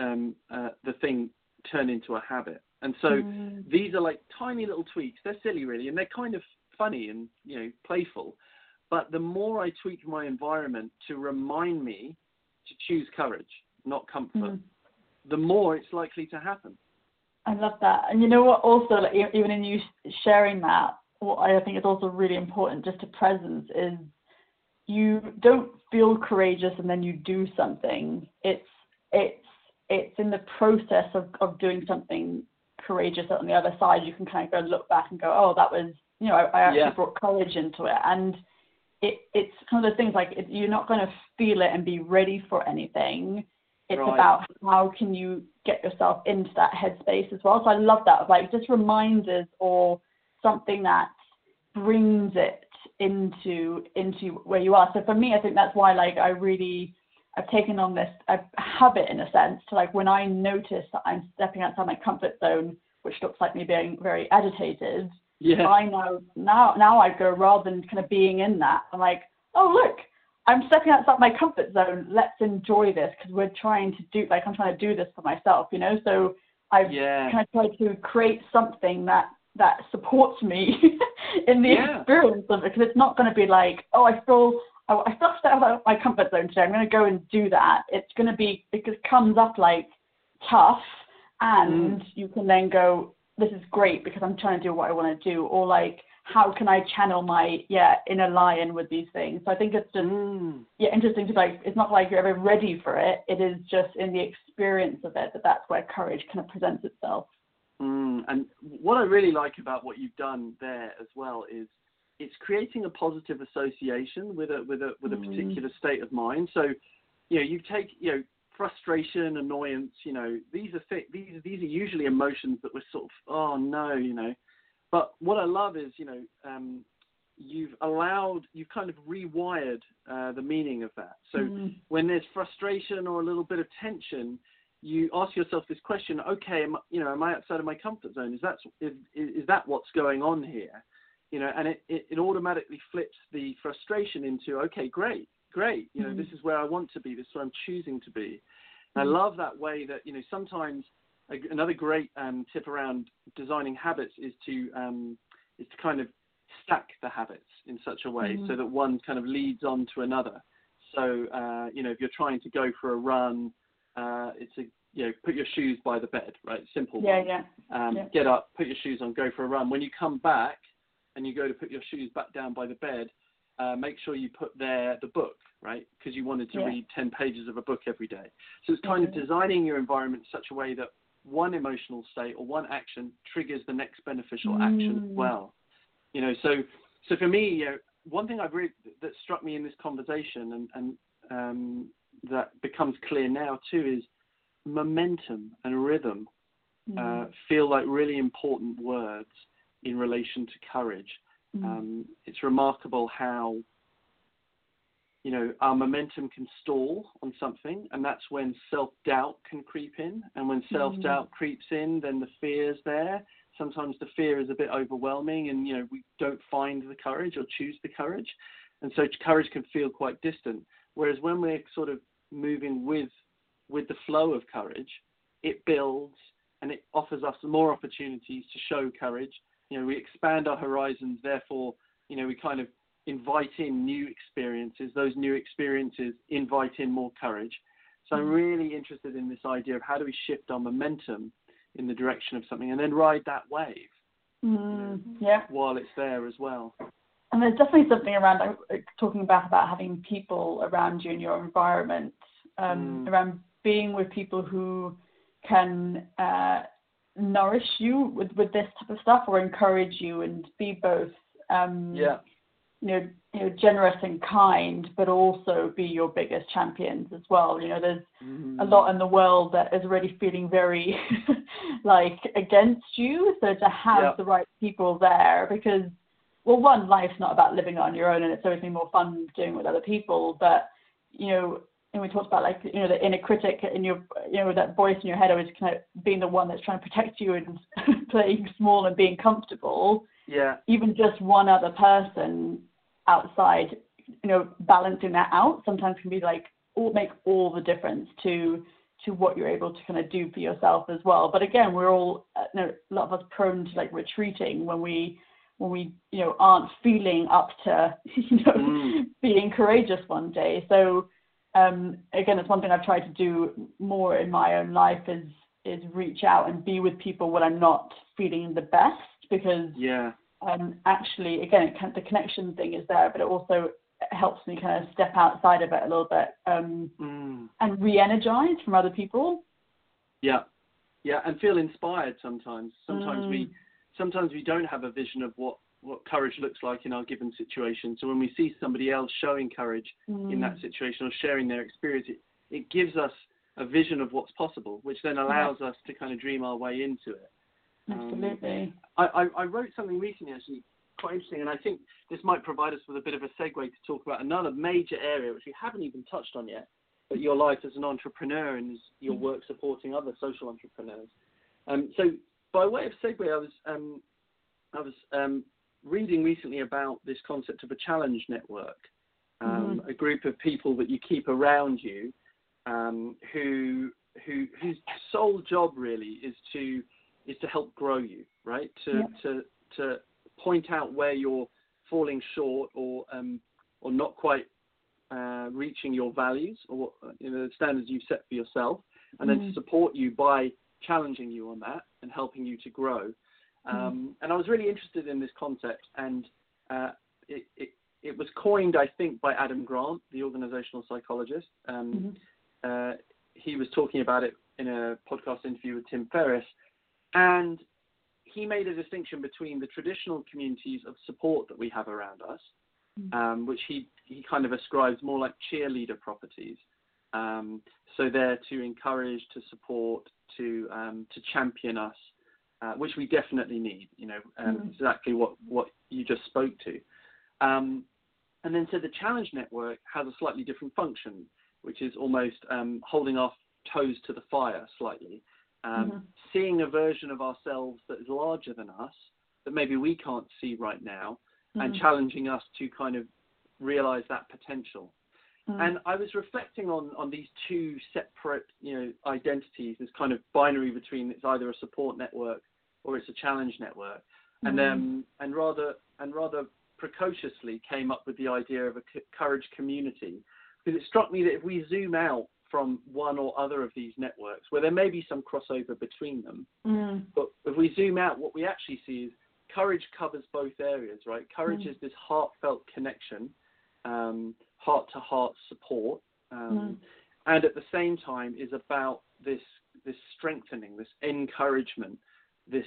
the thing turn into a habit. And so these are like tiny little tweaks. They're silly really, and they're kind of funny and playful, but the more I tweak my environment to remind me to choose courage, not comfort, the more it's likely to happen. I love that. And you know what, also, like, even in you sharing that, what I think is also really important just to presence is you don't feel courageous and then you do something. It's in the process of doing something courageous that on the other side you can kind of go look back and go, oh, that was, I actually brought courage into it. And it's kind of the things like you're not going to feel it and be ready for anything. It's about how can you get yourself into that headspace as well. So I love that, of like just reminders or something that brings it into where you are. So for me, I think that's why I've taken on this habit in a sense to, like, when I notice that I'm stepping outside my comfort zone, which looks like me being very agitated, I know now I go, rather than kind of being in that, I'm like, oh look, I'm stepping outside my comfort zone. Let's enjoy this, because I'm trying to do this for myself, So I've kind of tried to create something that supports me in the experience of it, because it's not going to be like, oh, I feel stepped out of my comfort zone today, I'm going to go and do that. It's going to be, because it comes up like tough, and you can then go, this is great because I'm trying to do what I want to do, or like, how can I channel my inner lion with these things? So I think it's just interesting to like, it's not like you're ever ready for it. It is just in the experience of it that's where courage kind of presents itself. And what I really like about what you've done there as well is it's creating a positive association with a particular state of mind. So, you take frustration, annoyance. These are usually emotions that we're sort of, oh no, But what I love is, you've kind of rewired the meaning of that. So when there's frustration or a little bit of tension, you ask yourself this question: okay, am I outside of my comfort zone? Is that what's going on here? And it automatically flips the frustration into, okay, great. This is where I want to be. This is where I'm choosing to be. And I love that way that sometimes. Another great tip around designing habits is to kind of stack the habits in such a way so that one kind of leads on to another. So if you're trying to go for a run, put your shoes by the bed, right? Simple. Get up, put your shoes on, go for a run. When you come back and you go to put your shoes back down by the bed, make sure you put there the book, right? Because you wanted to read 10 pages of a book every day. So it's kind of designing your environment in such a way that one emotional state or one action triggers the next beneficial action as well. So for me, one thing that struck me in this conversation and that becomes clear now too is momentum and rhythm feel like really important words in relation to courage. It's remarkable how our momentum can stall on something, and that's when self-doubt can creep in. And when self-doubt creeps in, then the fear's there. Sometimes the fear is a bit overwhelming, and we don't find the courage or choose the courage, and so courage can feel quite distant. Whereas when we're sort of moving with the flow of courage, it builds and it offers us more opportunities to show courage. We expand our horizons. Therefore, we kind of invite in new experiences. Those new experiences invite in more courage. So I'm really interested in this idea of how do we shift our momentum in the direction of something and then ride that wave while it's there as well. And there's definitely something around talking about having people around you in your environment, around being with people who can nourish you with this type of stuff, or encourage you and be both generous and kind, but also be your biggest champions as well. There's a lot in the world that is already feeling very like against you. So to have the right people there, because, well, one, life's not about living on your own, and it's always been more fun doing it with other people. But, and we talked about the inner critic in your, that voice in your head always kind of being the one that's trying to protect you and playing small and being comfortable. Yeah. Even just one other person outside, balancing that out sometimes can be make all the difference to what you're able to kind of do for yourself as well. But again, we're all, a lot of us prone to retreating when we aren't feeling up to, being courageous one day. So, again, it's one thing I've tried to do more in my own life is reach out and be with people when I'm not feeling the best, because actually, again, the connection thing is there, but it also helps me kind of step outside of it a little bit and re-energize from other people. Yeah, and feel inspired sometimes. Sometimes we don't have a vision of what courage looks like in our given situation. So when we see somebody else showing courage in that situation or sharing their experience, it gives us a vision of what's possible, which then allows us to kind of dream our way into it. Absolutely. I wrote something recently, actually, quite interesting, and I think this might provide us with a bit of a segue to talk about another major area, which we haven't even touched on yet, but your life as an entrepreneur and your work supporting other social entrepreneurs. So by way of segue, I was reading recently about this concept of a challenge network, a group of people that you keep around you who whose sole job really is to help grow you, right? To point out where you're falling short or not quite reaching your values or the standards you've set for yourself, and then to support you by challenging you on that and helping you to grow. And I was really interested in this concept, and it was coined, I think, by Adam Grant, the organizational psychologist. He was talking about it in a podcast interview with Tim Ferriss, and he made a distinction between the traditional communities of support that we have around us, which he kind of ascribes more like cheerleader properties. So they're to encourage, to support, to champion us, which we definitely need, exactly what you just spoke to. And then so the challenge network has a slightly different function, which is almost holding our toes to the fire slightly, seeing a version of ourselves that is larger than us, that maybe we can't see right now, and challenging us to kind of realize that potential. And I was reflecting on these two separate, identities, this kind of binary between it's either a support network or it's a challenge network, and rather precociously came up with the idea of a courage community, because it struck me that if we zoom out from one or other of these networks, where there may be some crossover between them, but if we zoom out, what we actually see is courage covers both areas, right? Courage is this heartfelt connection, heart-to-heart support, and at the same time is about this strengthening, this encouragement, this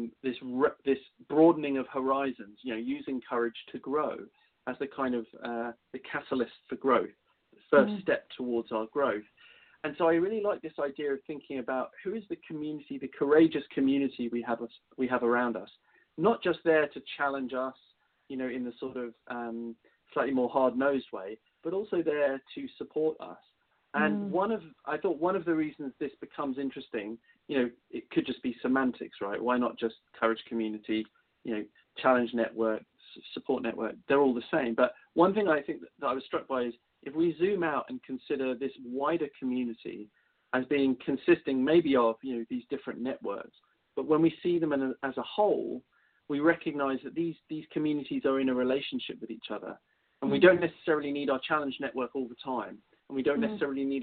broadening of horizons, using courage to grow as the kind of the catalyst for growth, the first step towards our growth. And so I really like this idea of thinking about who is the community, the courageous community we have around us, not just there to challenge us, in the sort of slightly more hard-nosed way, but also there to support us. And I thought one of the reasons this becomes interesting, it could just be semantics, right? Why not just courage community, challenge network, support network? They're all the same. But one thing I think that I was struck by is if we zoom out and consider this wider community as being consisting maybe of, these different networks, but when we see them as a whole, we recognize that these communities are in a relationship with each other. And we don't necessarily need our challenge network all the time. And we don't necessarily need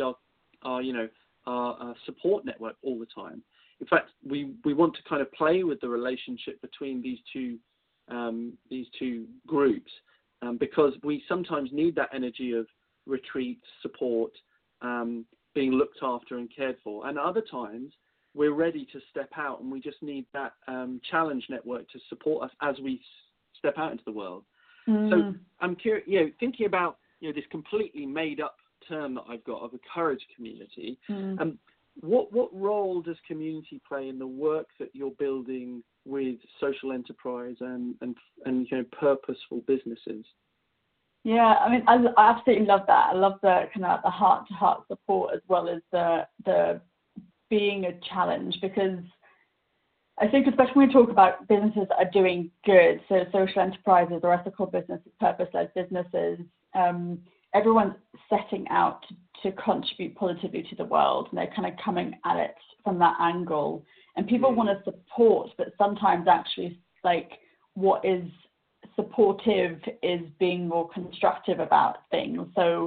our support network all the time. In fact, we want to kind of play with the relationship between these two groups, because we sometimes need that energy of retreat, support, being looked after and cared for. And other times we're ready to step out, and we just need that challenge network to support us as we step out into the world. So I'm curious, thinking about this completely made up term that I've got of a courage community. What role does community play in the work that you're building with social enterprise and purposeful businesses? Yeah, I mean, I absolutely love that. I love the kind of the heart-to-heart support as well as the being a challenge, because I think especially when we talk about businesses that are doing good, so social enterprises or ethical businesses, purpose-led businesses, everyone's setting out to contribute positively to the world, and they're kind of coming at it from that angle. And people want to support, but sometimes actually, like, what is supportive is being more constructive about things. So,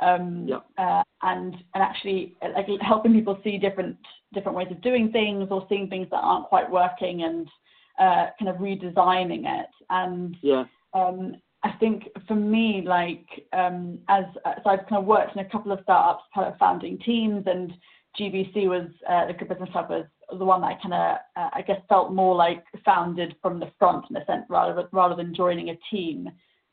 and actually, like, helping people see different ways of doing things, or seeing things that aren't quite working, and kind of redesigning it. And I think for me, like, so I've kind of worked in a couple of startups, part of founding teams, and GBC was the Good Business Club was the one that I kind of I guess felt more like founded from the front, in a sense, rather than joining a team.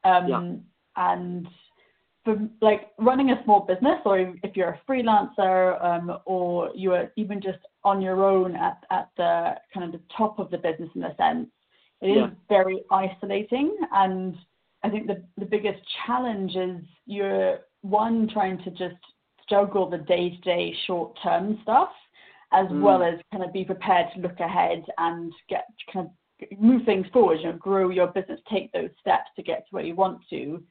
And for like running a small business, or if you're a freelancer, or you are even just on your own at the kind of the top of the business, in a sense, it is very isolating. And I think the biggest challenge is you're trying to just juggle the day-to-day short-term stuff, as well as kind of be prepared to look ahead and get kind of move things forward, grow your business, take those steps to get to where you want to.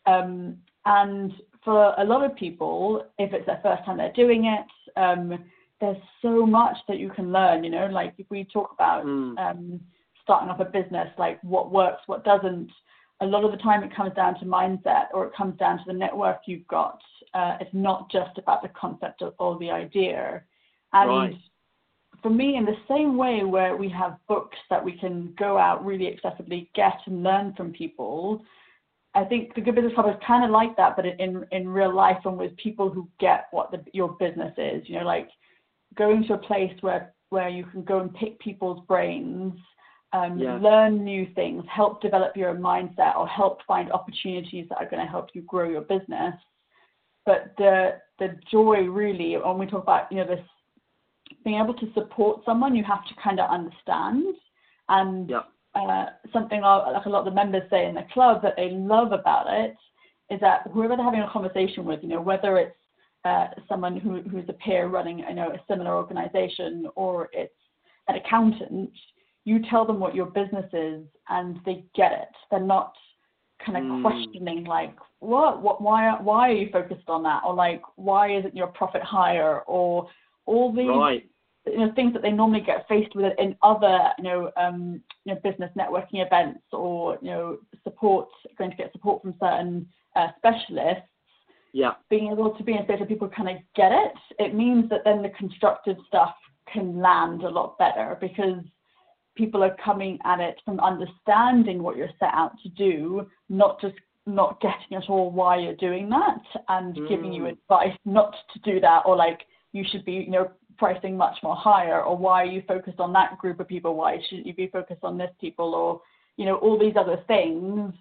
And for a lot of people, if it's their first time they're doing it, there's so much that you can learn, you know, like if we talk about starting up a business, like what works, what doesn't, a lot of the time it comes down to mindset, or it comes down to the network you've got. It's not just about the concept or the idea. And for me, in the same way where we have books that we can go out really accessibly, get and learn from people, I think the Good Business Club is kind of like that, but in real life and with people who get what your business is, you know, like going to a place where you can go and pick people's brains, learn new things, help develop your mindset, or help find opportunities that are going to help you grow your business. But the joy really, when we talk about, you know, this being able to support someone, you have to kind of understand. And something like a lot of the members say in the club that they love about it is that whoever they're having a conversation with, you know, whether it's someone who's a peer running, you know, a similar organization, or it's an accountant, you tell them what your business is and they get it. They're not kind of questioning like, why are you focused on that? Or like, why isn't your profit higher? Or all these you know, things that they normally get faced with in other, you know, business networking events, or, you know, going to get support from certain specialists. Being able to be in a space where people kind of get it, it means that then the constructive stuff can land a lot better, because people are coming at it from understanding what you're set out to do, not getting at all why you're doing that, and giving you advice not to do that, or like you should be, you know, pricing much more higher, or why are you focused on that group of people, why shouldn't you be focused on this people, or, you know, all these other things.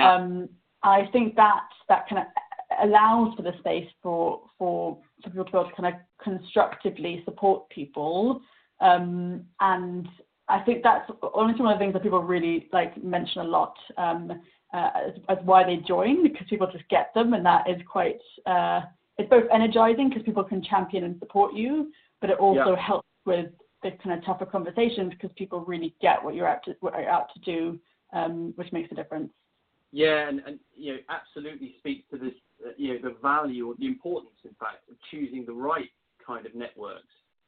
I think that kind of allows for the space for people to be able to kind of constructively support people, and I think that's honestly one of the things that people really like mention a lot as why they join, because people just get them, and that is quite it's both energizing because people can champion and support you, but it also helps with the kind of tougher conversations because people really get what you're out to do, which makes a difference. Yeah, and you know, absolutely speaks to this, you know, the value or the importance, in fact, of choosing the right kind of networks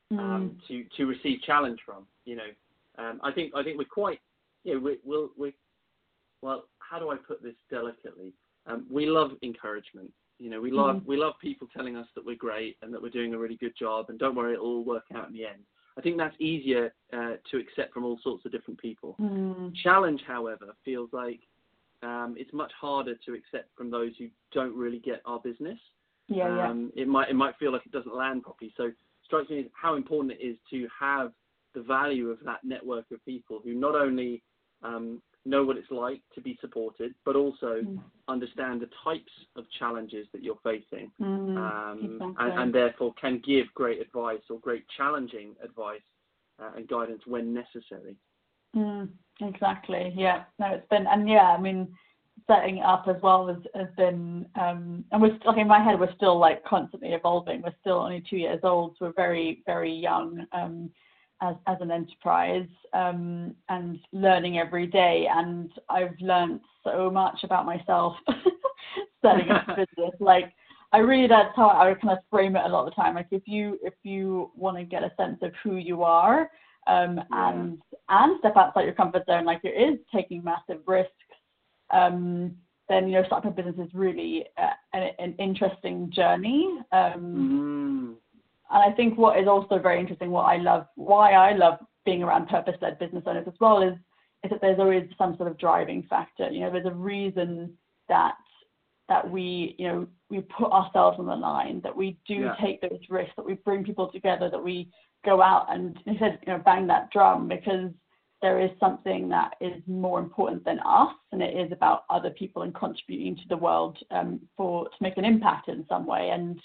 to receive challenge from. You know, I think we're quite, you know, we're well, how do I put this delicately? We love encouragement. You know, we love people telling us that we're great and that we're doing a really good job, and don't worry, it'll all work out in the end. I think that's easier to accept from all sorts of different people. Challenge, however, feels like it's much harder to accept from those who don't really get our business. It might feel like it doesn't land properly. So it strikes me as how important it is to have the value of that network of people who not only know what it's like to be supported, but also understand the types of challenges that you're facing, and therefore can give great advice or great challenging advice and guidance when necessary. Exactly. Yeah. No, it's been, and I mean, setting it up as well has been, and we're like, in my head, we're still like constantly evolving. We're still only 2 years old, so we're very, very young as an enterprise, and learning every day. And I've learned so much about myself setting up a business. Like, I really, that's how I would kind of frame it a lot of the time. Like, if you want to get a sense of who you are, and step outside your comfort zone, like it is taking massive risks, then, you know, starting a business is really an interesting journey. And I think what is also very interesting, why I love being around purpose-led business owners as well, is that there's always some sort of driving factor. You know, there's a reason that we, you know, we put ourselves on the line, that we do take those risks, that we bring people together, that we go out and, you know, bang that drum, because there is something that is more important than us, and it is about other people and contributing to the world to make an impact in some way. And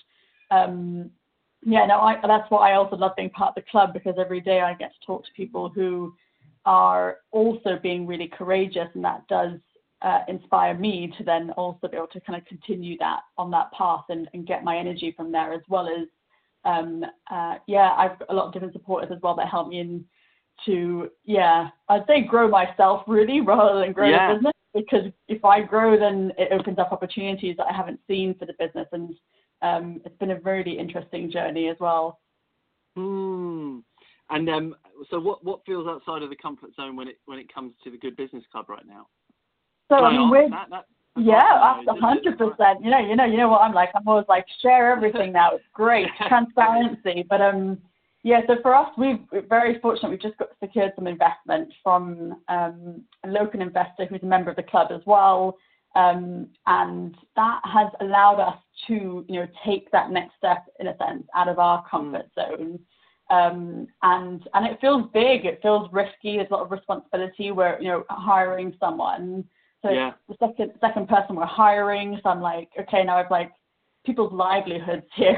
that's why I also love being part of the club, because every day I get to talk to people who are also being really courageous, and that does inspire me to then also be able to kind of continue that on that path and get my energy from there, as well as I've got a lot of different supporters as well that help me I'd say grow myself really rather than grow the business, because if I grow, then it opens up opportunities that I haven't seen for the business, and it's been a really interesting journey as well. And so what feels outside of the comfort zone when it comes to the Good Business Club right now? So I mean, yeah, 100%. You know what I'm like. I'm always like, share everything now. It's great, transparency. But yeah. So for us, we're very fortunate. We've just secured some investment from a local investor who's a member of the club as well, and that has allowed us to take that next step in a sense out of our comfort zone. And it feels big. It feels risky. There's a lot of responsibility. We're hiring someone. So the second person we're hiring, so I'm like, okay, now I've like people's livelihoods here,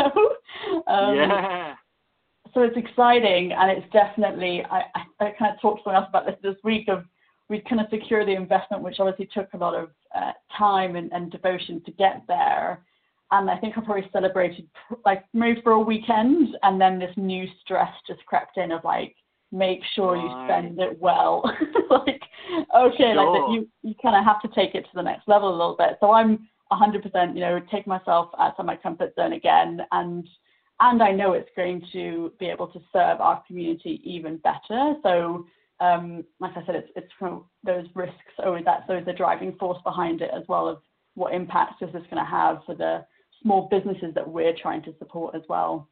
So it's exciting, and it's definitely, I kind of talked to someone else about this week of we kind of secure the investment, which obviously took a lot of time and devotion to get there. And I think I probably celebrated like maybe for a weekend, and then this new stress just crept in of like, make sure you spend it well. Like, okay, like you kind of have to take it to the next level a little bit. So I'm 100%, take myself outside my comfort zone again, and I know it's going to be able to serve our community even better. So, like I said, it's from those risks. That's the driving force behind it as well, of what impacts is this going to have for the small businesses that we're trying to support as well.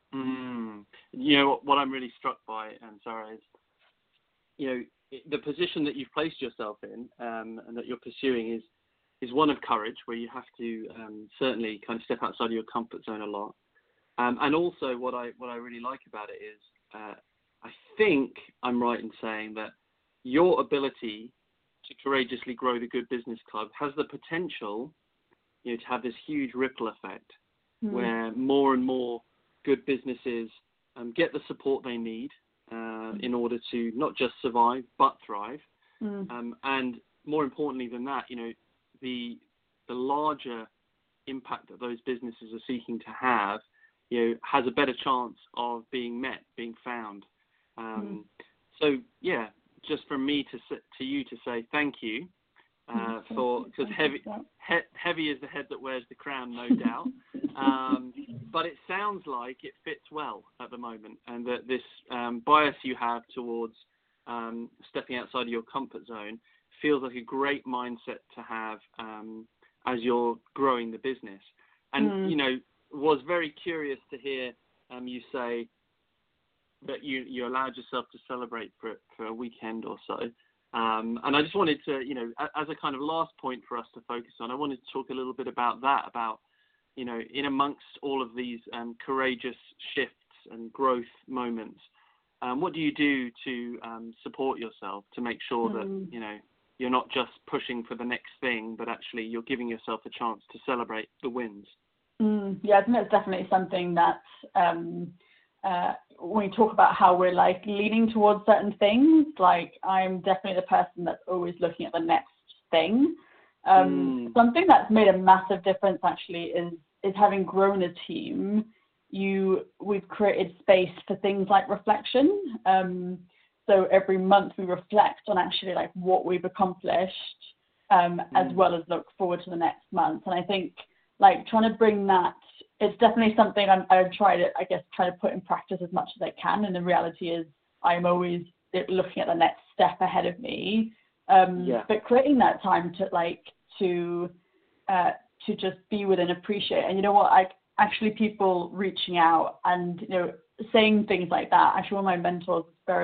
What I'm really struck by, Sarah, is the position that you've placed yourself in, and that you're pursuing is one of courage, where you have to certainly kind of step outside of your comfort zone a lot. And also what I really like about it is I think I'm right in saying that your ability to courageously grow the Good Business Club has the potential to have this huge ripple effect where more and more good businesses get the support they need in order to not just survive but thrive. And more importantly than that, the larger impact that those businesses are seeking to have, has a better chance of being met, being found. So yeah, just from me to you to say thank you because heavy is the head that wears the crown, no doubt. But it sounds like it fits well at the moment, and that this bias you have towards stepping outside of your comfort zone feels like a great mindset to have as you're growing the business. And was very curious to hear you say that you allowed yourself to celebrate for a weekend or so. And I just wanted to, as a kind of last point for us to focus on, I wanted to talk a little bit about that, about, in amongst all of these courageous shifts and growth moments, what do you do to support yourself to make sure that, you're not just pushing for the next thing, but actually you're giving yourself a chance to celebrate the wins? Yeah, I think that's definitely something that when we talk about how we're like leaning towards certain things, like I'm definitely the person that's always looking at the next thing. Something that's made a massive difference actually is having grown a team. We've created space for things like reflection. So every month we reflect on actually like what we've accomplished, as well as look forward to the next month. And I think like trying to bring that, it's definitely something I try to put in practice as much as I can. And the reality is I'm always looking at the next step ahead of me. But creating that time to just be with and appreciate. And actually people reaching out and, saying things like that. Actually, one of my mentors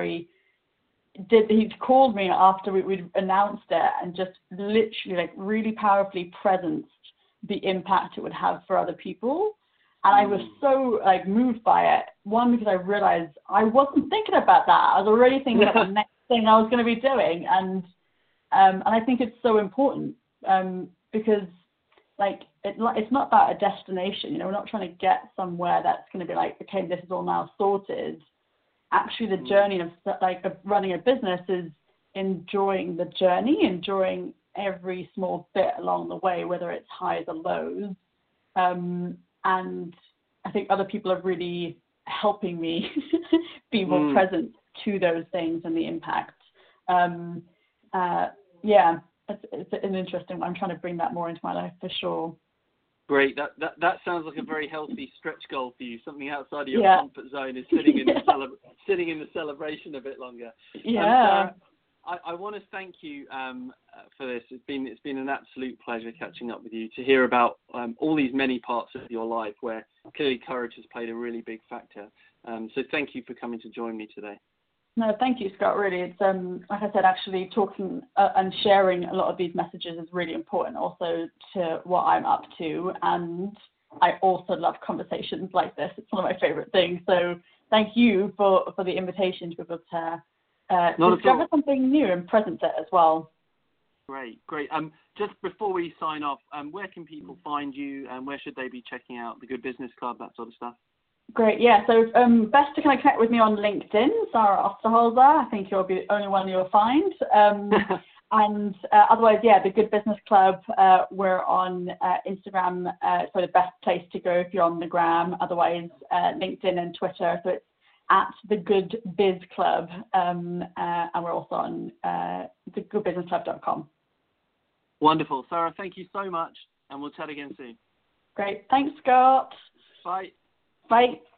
he called me after we'd announced it and just literally like really powerfully presenced the impact it would have for other people. And I was so like moved by it. One, because I realized I wasn't thinking about that. I was already thinking about the next thing I was going to be doing. And I think it's so important because like it's not about a destination. We're not trying to get somewhere that's going to be like, okay, this is all now sorted. Actually, the journey of running a business is enjoying the journey, enjoying every small bit along the way, whether it's highs or lows. And I think other people are really helping me be more present to those things and the impact. It's an interesting one. I'm trying to bring that more into my life for sure. Great. That sounds like a very healthy stretch goal for you. Something outside of your comfort zone is sitting in the celebration a bit longer. Yeah. I want to thank you for this. It's been an absolute pleasure catching up with you to hear about all these many parts of your life where clearly courage has played a really big factor. So thank you for coming to join me today. No, thank you, Scott. Really, it's like I said, actually talking and sharing a lot of these messages is really important also to what I'm up to. And I also love conversations like this. It's one of my favorite things. So thank you for the invitation to be able to discover something new and present it as well. Great. Just before we sign off, where can people find you and where should they be checking out the Good Business Club, that sort of stuff? Great, yeah. So best to kind of connect with me on LinkedIn, Sarah Osterholzer. I think you'll be the only one you'll find. And otherwise, yeah, the Good Business Club, we're on Instagram, so the best place to go if you're on the gram. Otherwise, LinkedIn and Twitter. So it's at the Good Biz Club, and we're also on thegoodbusinessclub.com. Wonderful. Sarah, thank you so much, and we'll chat again soon. Great. Thanks, Scott. Bye. Bye.